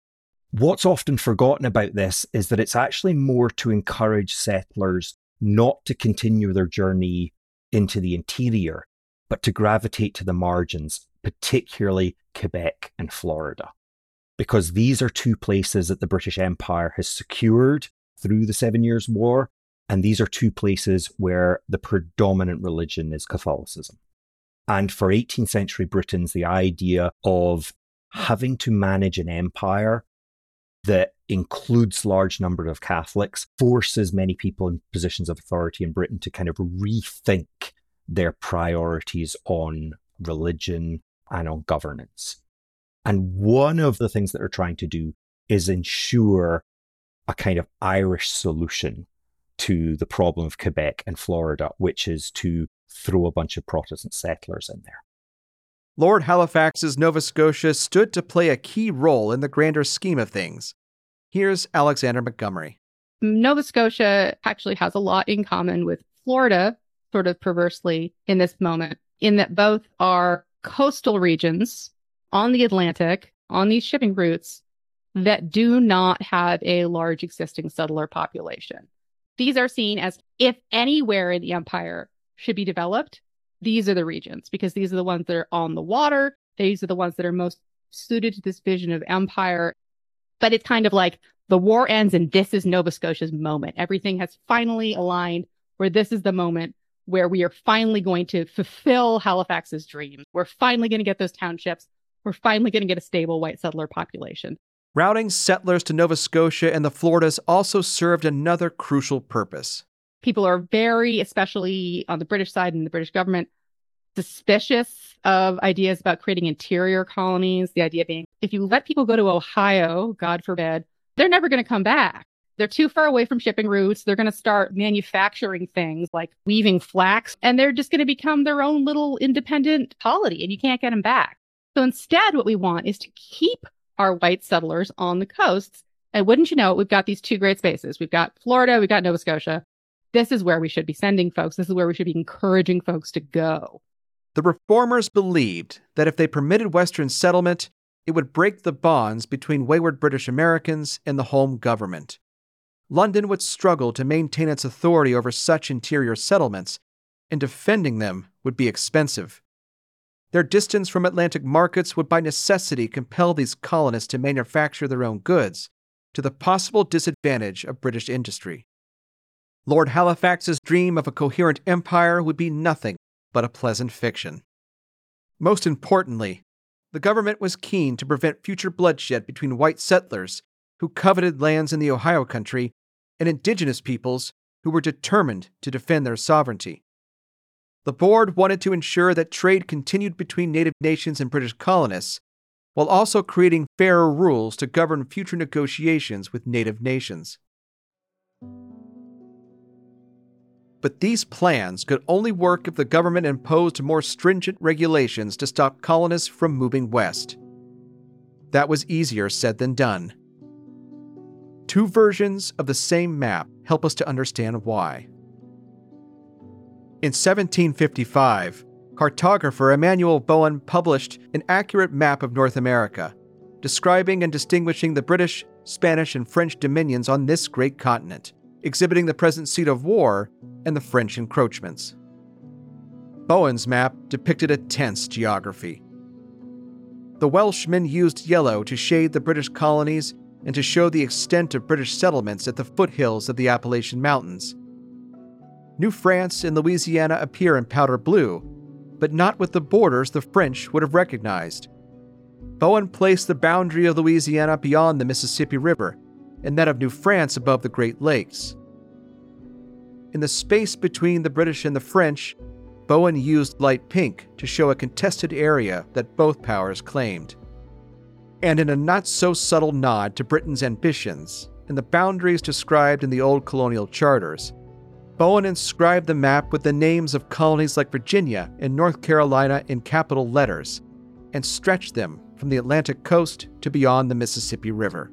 What's often forgotten about this is that it's actually more to encourage settlers not to continue their journey into the interior, but to gravitate to the margins, particularly Quebec and Florida. Because these are two places that the British Empire has secured through the 7 Years' War, and these are two places where the predominant religion is Catholicism. And for 18th century Britons, the idea of having to manage an empire that includes large number of Catholics forces many people in positions of authority in Britain to kind of rethink their priorities on religion and on governance. And one of the things that they're trying to do is ensure a kind of Irish solution to the problem of Quebec and Florida, which is to throw a bunch of Protestant settlers in there. Lord Halifax's Nova Scotia stood to play a key role in the grander scheme of things. Here's Alexander Montgomery. Nova Scotia actually has a lot in common with Florida, sort of perversely in this moment, in that both are coastal regions on the Atlantic, on these shipping routes, that do not have a large existing settler population. These are seen as, if anywhere in the empire should be developed, these are the regions, because these are the ones that are on the water. These are the ones that are most suited to this vision of empire. But it's kind of like the war ends and this is Nova Scotia's moment. Everything has finally aligned where this is the moment where we are finally going to fulfill Halifax's dreams. We're finally going to get those townships. We're finally going to get a stable white settler population. Routing settlers to Nova Scotia and the Floridas also served another crucial purpose. People are very, especially on the British side and the British government, suspicious of ideas about creating interior colonies. The idea being, if you let people go to Ohio, God forbid, they're never going to come back. They're too far away from shipping routes. They're going to start manufacturing things like weaving flax, and they're just going to become their own little independent polity, and you can't get them back. So instead, what we want is to keep our white settlers on the coasts. And wouldn't you know it, we've got these two great spaces. We've got Florida, we've got Nova Scotia. This is where we should be sending folks. This is where we should be encouraging folks to go. The reformers believed that if they permitted Western settlement, it would break the bonds between wayward British Americans and the home government. London would struggle to maintain its authority over such interior settlements, and defending them would be expensive. Their distance from Atlantic markets would by necessity compel these colonists to manufacture their own goods, to the possible disadvantage of British industry. Lord Halifax's dream of a coherent empire would be nothing but a pleasant fiction. Most importantly, the government was keen to prevent future bloodshed between white settlers who coveted lands in the Ohio country and indigenous peoples who were determined to defend their sovereignty. The board wanted to ensure that trade continued between native nations and British colonists, while also creating fairer rules to govern future negotiations with native nations. But these plans could only work if the government imposed more stringent regulations to stop colonists from moving west. That was easier said than done. Two versions of the same map help us to understand why. In 1755, cartographer Emmanuel Bowen published an accurate map of North America, describing and distinguishing the British, Spanish, and French dominions on this great continent, exhibiting the present seat of war and the French encroachments. Bowen's map depicted a tense geography. The Welshmen used yellow to shade the British colonies and to show the extent of British settlements at the foothills of the Appalachian Mountains. New France and Louisiana appear in powder blue, but not with the borders the French would have recognized. Bowen placed the boundary of Louisiana beyond the Mississippi River, and that of New France above the Great Lakes. In the space between the British and the French, Bowen used light pink to show a contested area that both powers claimed. And in a not-so-subtle nod to Britain's ambitions and the boundaries described in the old colonial charters, Bowen inscribed the map with the names of colonies like Virginia and North Carolina in capital letters, and stretched them from the Atlantic coast to beyond the Mississippi River.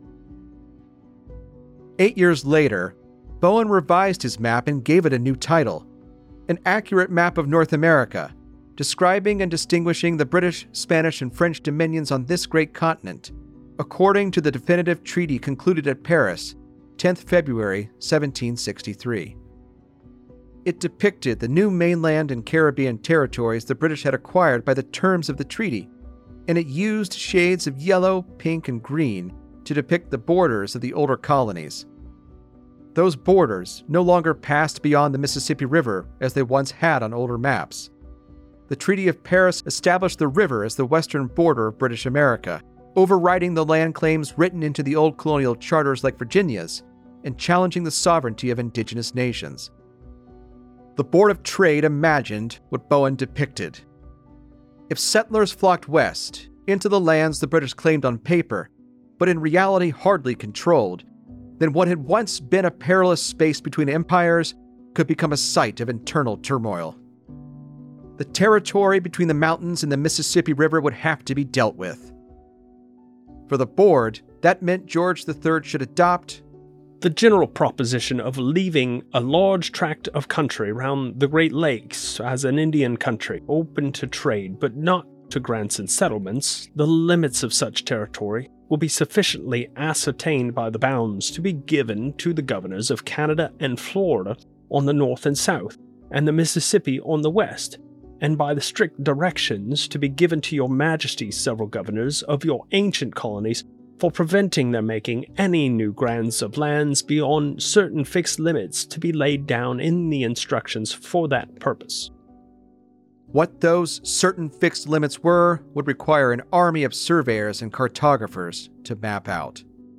8 years later, Bowen revised his map and gave it a new title, An Accurate Map of North America, describing and distinguishing the British, Spanish, and French dominions on this great continent, according to the definitive treaty concluded at Paris, 10th February 1763. It depicted the new mainland and Caribbean territories the British had acquired by the terms of the treaty, and it used shades of yellow, pink, and green to depict the borders of the older colonies. Those borders no longer passed beyond the Mississippi River as they once had on older maps. The Treaty of Paris established the river as the western border of British America, overriding the land claims written into the old colonial charters like Virginia's, and challenging the sovereignty of indigenous nations. The Board of Trade imagined what Bowen depicted. If settlers flocked west, into the lands the British claimed on paper, but in reality hardly controlled, then what had once been a perilous space between empires could become a site of internal turmoil. The territory between the mountains and the Mississippi River would have to be dealt with. For the board, that meant George III should adopt the general proposition of leaving a large tract of country round the Great Lakes as an Indian country, open to trade but not to grants and settlements. The limits of such territory will be sufficiently ascertained by the bounds to be given to the governors of Canada and Florida on the north and south, and the Mississippi on the west, and by the strict directions to be given to your Majesty's several governors of your ancient colonies for preventing their making any new grants of lands beyond certain fixed limits to be laid down in the instructions for that purpose. What those certain fixed limits were would require an army of surveyors and cartographers to map out.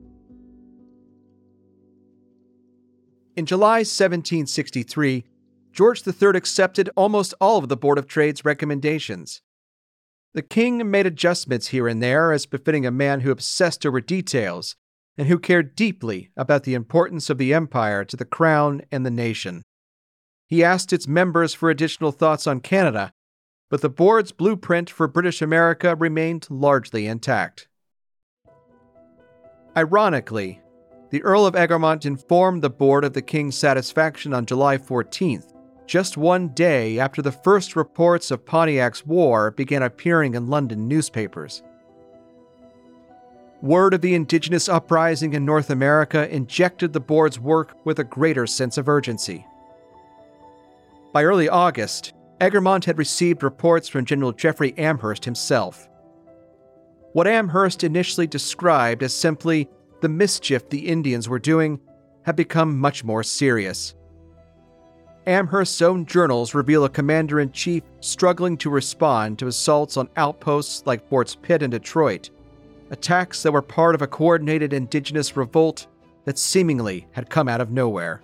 In July 1763, George III accepted almost all of the Board of Trade's recommendations. The king made adjustments here and there as befitting a man who obsessed over details and who cared deeply about the importance of the empire to the crown and the nation. He asked its members for additional thoughts on Canada, but the board's blueprint for British America remained largely intact. Ironically, the Earl of Egremont informed the board of the king's satisfaction on July 14th, just one day after the first reports of Pontiac's war began appearing in London newspapers. Word of the indigenous uprising in North America injected the board's work with a greater sense of urgency. By early August, Egremont had received reports from General Jeffrey Amherst himself. What Amherst initially described as simply the mischief the Indians were doing had become much more serious. Amherst's own journals reveal a commander-in-chief struggling to respond to assaults on outposts like Forts Pitt and Detroit, attacks that were part of a coordinated indigenous revolt that seemingly had come out of nowhere.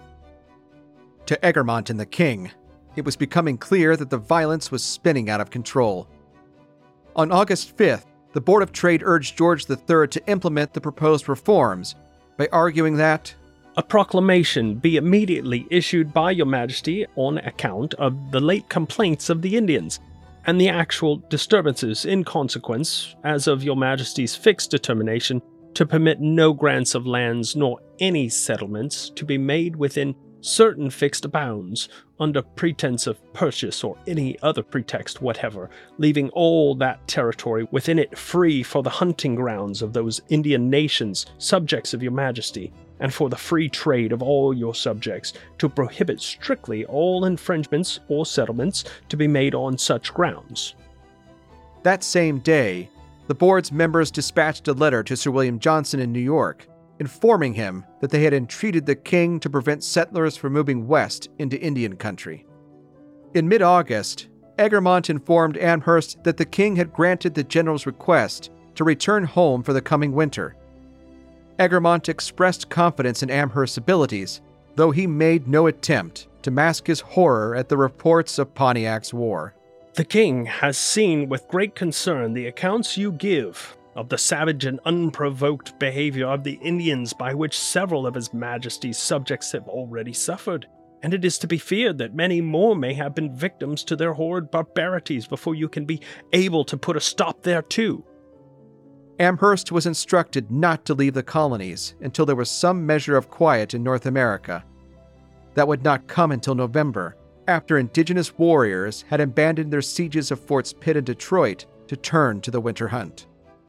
To Egremont and the king, it was becoming clear that the violence was spinning out of control. On August 5th, the Board of Trade urged George III to implement the proposed reforms by arguing that a proclamation be immediately issued by your Majesty on account of the late complaints of the Indians, and the actual disturbances in consequence, as of your Majesty's fixed determination to permit no grants of lands nor any settlements to be made within certain fixed bounds, under pretense of purchase or any other pretext whatever, leaving all that territory within it free for the hunting grounds of those Indian nations, subjects of your Majesty, and for the free trade of all your subjects, to prohibit strictly all infringements or settlements to be made on such grounds. That same day, the board's members dispatched a letter to Sir William Johnson in New York, informing him that they had entreated the king to prevent settlers from moving west into Indian country. In mid-August, Egremont informed Amherst that the king had granted the general's request to return home for the coming winter. Egremont expressed confidence in Amherst's abilities, though he made no attempt to mask his horror at the reports of Pontiac's war. The king has seen with great concern the accounts you give of the savage and unprovoked behavior of the Indians by which several of His Majesty's subjects have already suffered, and it is to be feared that many more may have been victims to their horrid barbarities before you can be able to put a stop thereto. Amherst was instructed not to leave the colonies until there was some measure of quiet in North America. That would not come until November, after indigenous warriors had abandoned their sieges of Forts Pitt and Detroit to turn to the winter hunt.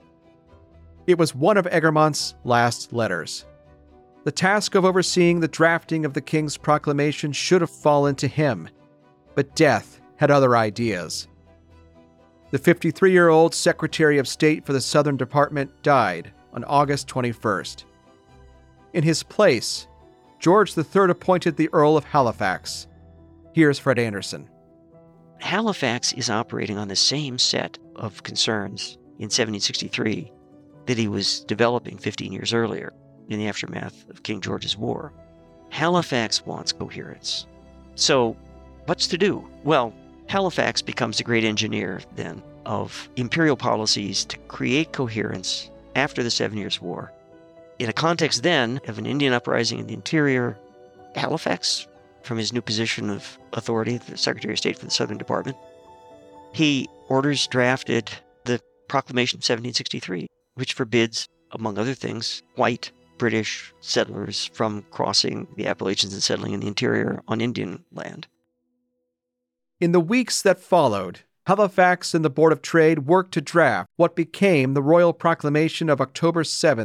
It was one of Egremant's last letters. The task of overseeing the drafting of the king's proclamation should have fallen to him, but death had other ideas. The 53-year-old Secretary of State for the Southern Department died on August 21st. In his place, George III appointed the Earl of Halifax. Here's Fred Anderson. Halifax is operating on the same set of concerns in 1763 that he was developing 15 years earlier in the aftermath of King George's War. Halifax wants coherence. So, what's to do? Well, Halifax becomes the great engineer, then, of imperial policies to create coherence after the 7 Years' War. In a context, then, of an Indian uprising in the interior, Halifax, from his new position of authority, the Secretary of State for the Southern Department, he orders drafted the Proclamation of 1763, which forbids, among other things, white British settlers from crossing the Appalachians and settling in the interior on Indian land. In the weeks that followed, Halifax and the Board of Trade worked to draft what became the Royal Proclamation of October 7,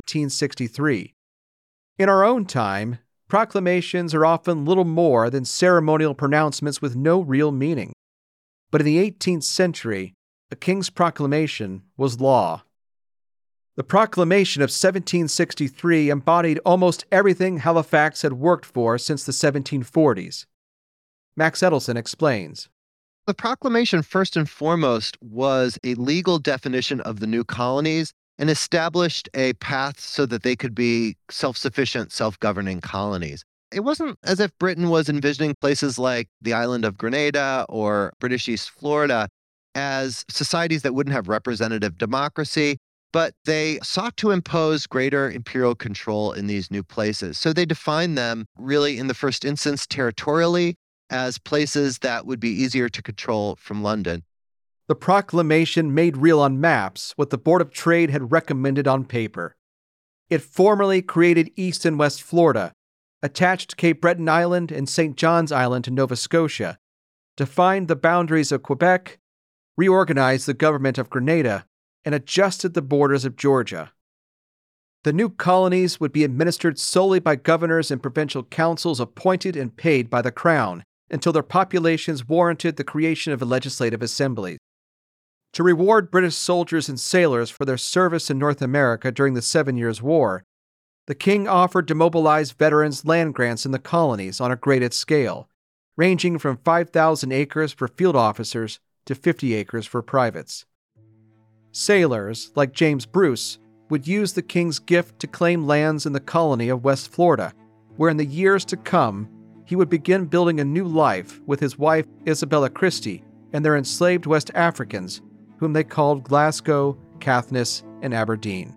1763. In our own time, proclamations are often little more than ceremonial pronouncements with no real meaning. But in the 18th century, a king's proclamation was law. The Proclamation of 1763 embodied almost everything Halifax had worked for since the 1740s. Max Edelson explains. The proclamation, first and foremost, was a legal definition of the new colonies and established a path so that they could be self-sufficient, self-governing colonies. It wasn't as if Britain was envisioning places like the island of Grenada or British East Florida as societies that wouldn't have representative democracy, but they sought to impose greater imperial control in these new places. So they defined them really in the first instance territorially as places that would be easier to control from London. The proclamation made real on maps what the Board of Trade had recommended on paper. It formally created East and West Florida, attached Cape Breton Island and St. John's Island to Nova Scotia, defined the boundaries of Quebec, reorganized the government of Grenada, and adjusted the borders of Georgia. The new colonies would be administered solely by governors and provincial councils appointed and paid by the Crown until their populations warranted the creation of a legislative assembly. To reward British soldiers and sailors for their service in North America during the 7 Years' War, the king offered to mobilize veterans land grants in the colonies on a graded scale, ranging from 5,000 acres for field officers to 50 acres for privates. Sailors, like James Bruce, would use the king's gift to claim lands in the colony of West Florida, where in the years to come, he would begin building a new life with his wife Isabella Christie and their enslaved West Africans, whom they called Glasgow, Caithness, and Aberdeen.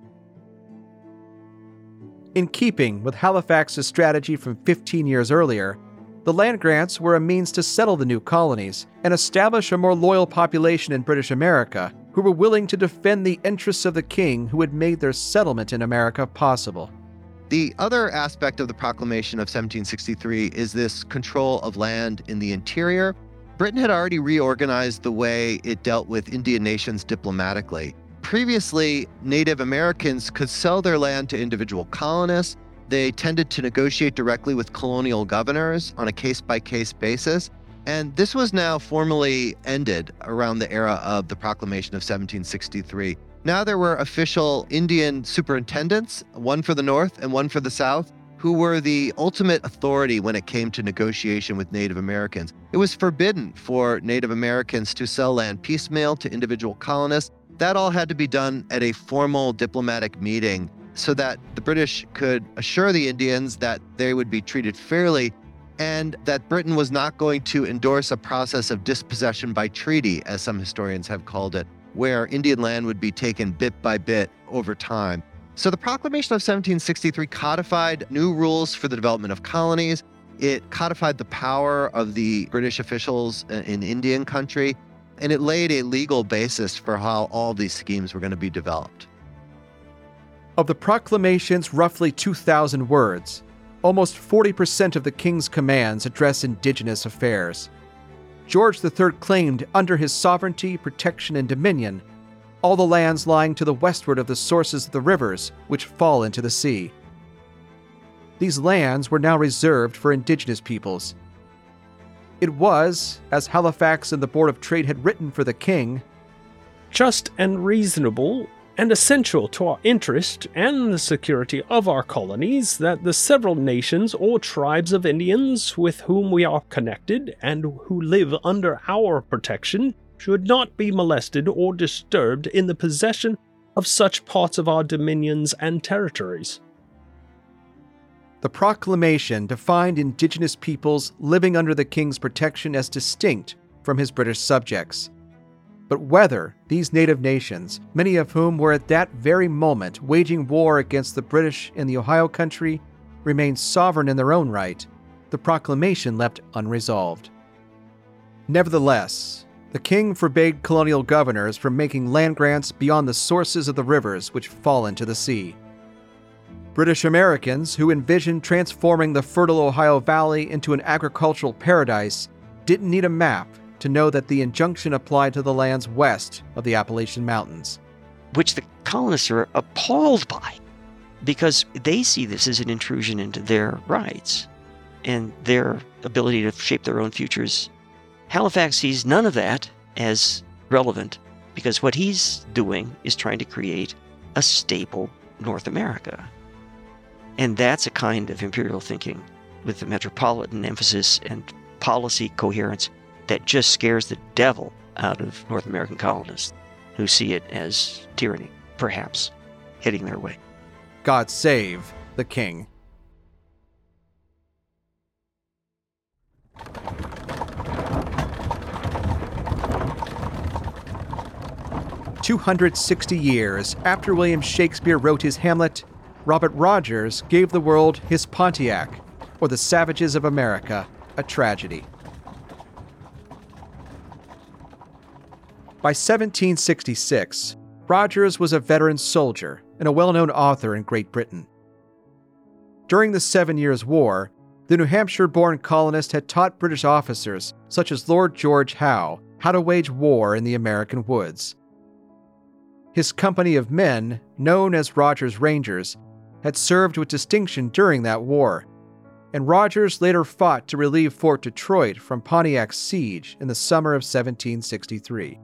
In keeping with Halifax's strategy from 15 years earlier, the land grants were a means to settle the new colonies and establish a more loyal population in British America who were willing to defend the interests of the king who had made their settlement in America possible. The other aspect of the Proclamation of 1763 is this control of land in the interior. Britain had already reorganized the way it dealt with Indian nations diplomatically. Previously, Native Americans could sell their land to individual colonists. They tended to negotiate directly with colonial governors on a case-by-case basis. And this was now formally ended around the era of the Proclamation of 1763. Now there were official Indian superintendents, one for the North and one for the South, who were the ultimate authority when it came to negotiation with Native Americans. It was forbidden for Native Americans to sell land piecemeal to individual colonists. That all had to be done at a formal diplomatic meeting so that the British could assure the Indians that they would be treated fairly and that Britain was not going to endorse a process of dispossession by treaty, as some historians have called it, where Indian land would be taken bit by bit over time. So the Proclamation of 1763 codified new rules for the development of colonies. It codified the power of the British officials in Indian country, and it laid a legal basis for how all these schemes were going to be developed. Of the proclamation's roughly 2,000 words, almost 40% of the king's commands address indigenous affairs. George III claimed under his sovereignty, protection, and dominion all the lands lying to the westward of the sources of the rivers which fall into the sea. These lands were now reserved for indigenous peoples. It was, as Halifax and the Board of Trade had written for the king, just and reasonable and essential to our interest and the security of our colonies that the several nations or tribes of Indians with whom we are connected and who live under our protection should not be molested or disturbed in the possession of such parts of our dominions and territories. The proclamation defined indigenous peoples living under the king's protection as distinct from his British subjects. But whether these native nations, many of whom were at that very moment waging war against the British in the Ohio Country, remained sovereign in their own right, the proclamation left unresolved. Nevertheless, the king forbade colonial governors from making land grants beyond the sources of the rivers which fall into the sea. British Americans who envisioned transforming the fertile Ohio Valley into an agricultural paradise didn't need a map to know that the injunction applied to the lands west of the Appalachian Mountains. Which the colonists are appalled by, because they see this as an intrusion into their rights and their ability to shape their own futures. Halifax sees none of that as relevant, because what he's doing is trying to create a stable North America. And that's a kind of imperial thinking with the metropolitan emphasis and policy coherence that just scares the devil out of North American colonists who see it as tyranny, perhaps, heading their way. God save the king. "260 years after William Shakespeare wrote his Hamlet, Robert Rogers gave the world his Pontiac, or The Savages of America, a Tragedy." By 1766, Rogers was a veteran soldier and a well-known author in Great Britain. During the 7 Years' War, the New Hampshire-born colonist had taught British officers, such as Lord George Howe, how to wage war in the American woods. His company of men, known as Rogers Rangers, had served with distinction during that war, and Rogers later fought to relieve Fort Detroit from Pontiac's siege in the summer of 1763.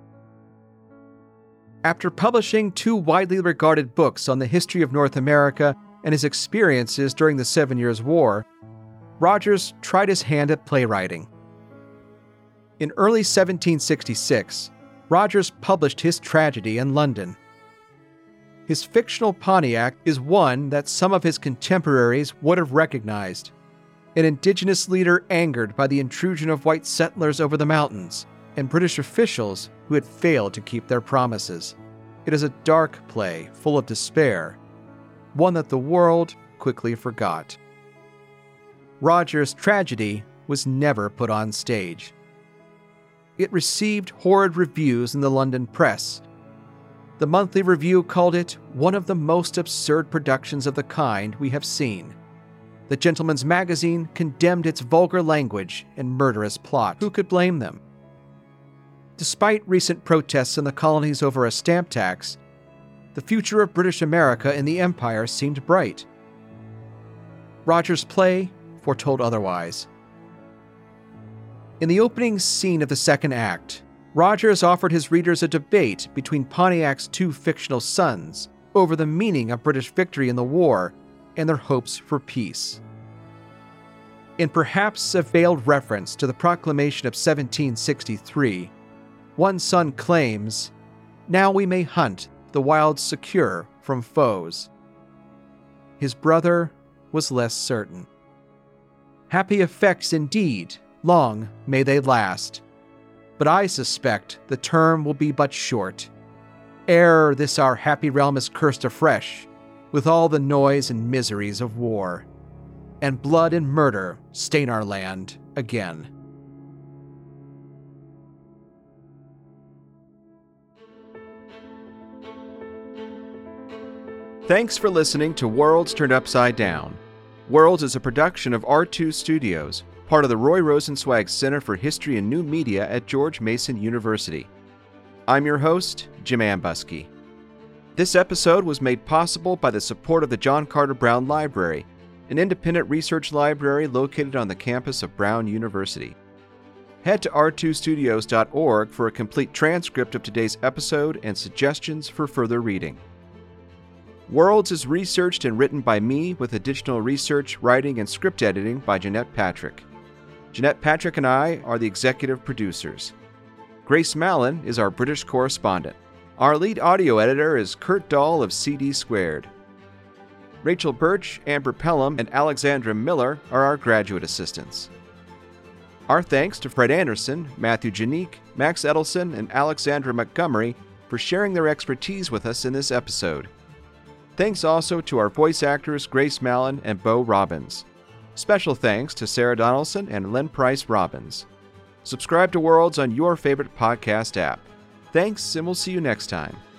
After publishing 2 widely regarded books on the history of North America and his experiences during the 7 Years' War, Rogers tried his hand at playwriting. In early 1766, Rogers published his tragedy in London. His fictional Pontiac is one that some of his contemporaries would have recognized, an indigenous leader angered by the intrusion of white settlers over the mountains, and British officials who had failed to keep their promises. It is a dark play full of despair, one that the world quickly forgot. Rogers' tragedy was never put on stage. It received horrid reviews in the London press. The Monthly Review called it one of the most absurd productions of the kind we have seen. The Gentleman's Magazine condemned its vulgar language and murderous plot. Who could blame them? Despite recent protests in the colonies over a stamp tax, the future of British America in the Empire seemed bright. Rogers' play foretold otherwise. In the opening scene of the second act, Rogers offered his readers a debate between Pontiac's 2 fictional sons over the meaning of British victory in the war and their hopes for peace. In perhaps a veiled reference to the proclamation of 1763, one son claims, "Now we may hunt the wild secure from foes." His brother was less certain. Happy effects indeed, long may they last. But I suspect the term will be but short, ere this our happy realm is cursed afresh with all the noise and miseries of war, and blood and murder stain our land again. Thanks for listening to Worlds Turned Upside Down. Worlds is a production of R2 Studios, part of the Roy Rosenzweig Center for History and New Media at George Mason University. I'm your host, Jim Ambuske. This episode was made possible by the support of the John Carter Brown Library, an independent research library located on the campus of Brown University. Head to r2studios.org for a complete transcript of today's episode and suggestions for further reading. Worlds is researched and written by me with additional research, writing, and script editing by Jeanette Patrick. Jeanette Patrick and I are the executive producers. Grace Mallon is our British correspondent. Our lead audio editor is Kurt Dahl of CD Squared. Rachel Birch, Amber Pelham, and Alexandra Miller are our graduate assistants. Our thanks to Fred Anderson, Matthew Janique, Max Edelson, and Alexandra Montgomery for sharing their expertise with us in this episode. Thanks also to our voice actors Grace Mallon and Bo Robbins. Special thanks to Sarah Donaldson and Lynn Price Robbins. Subscribe to Worlds on your favorite podcast app. Thanks, and we'll see you next time.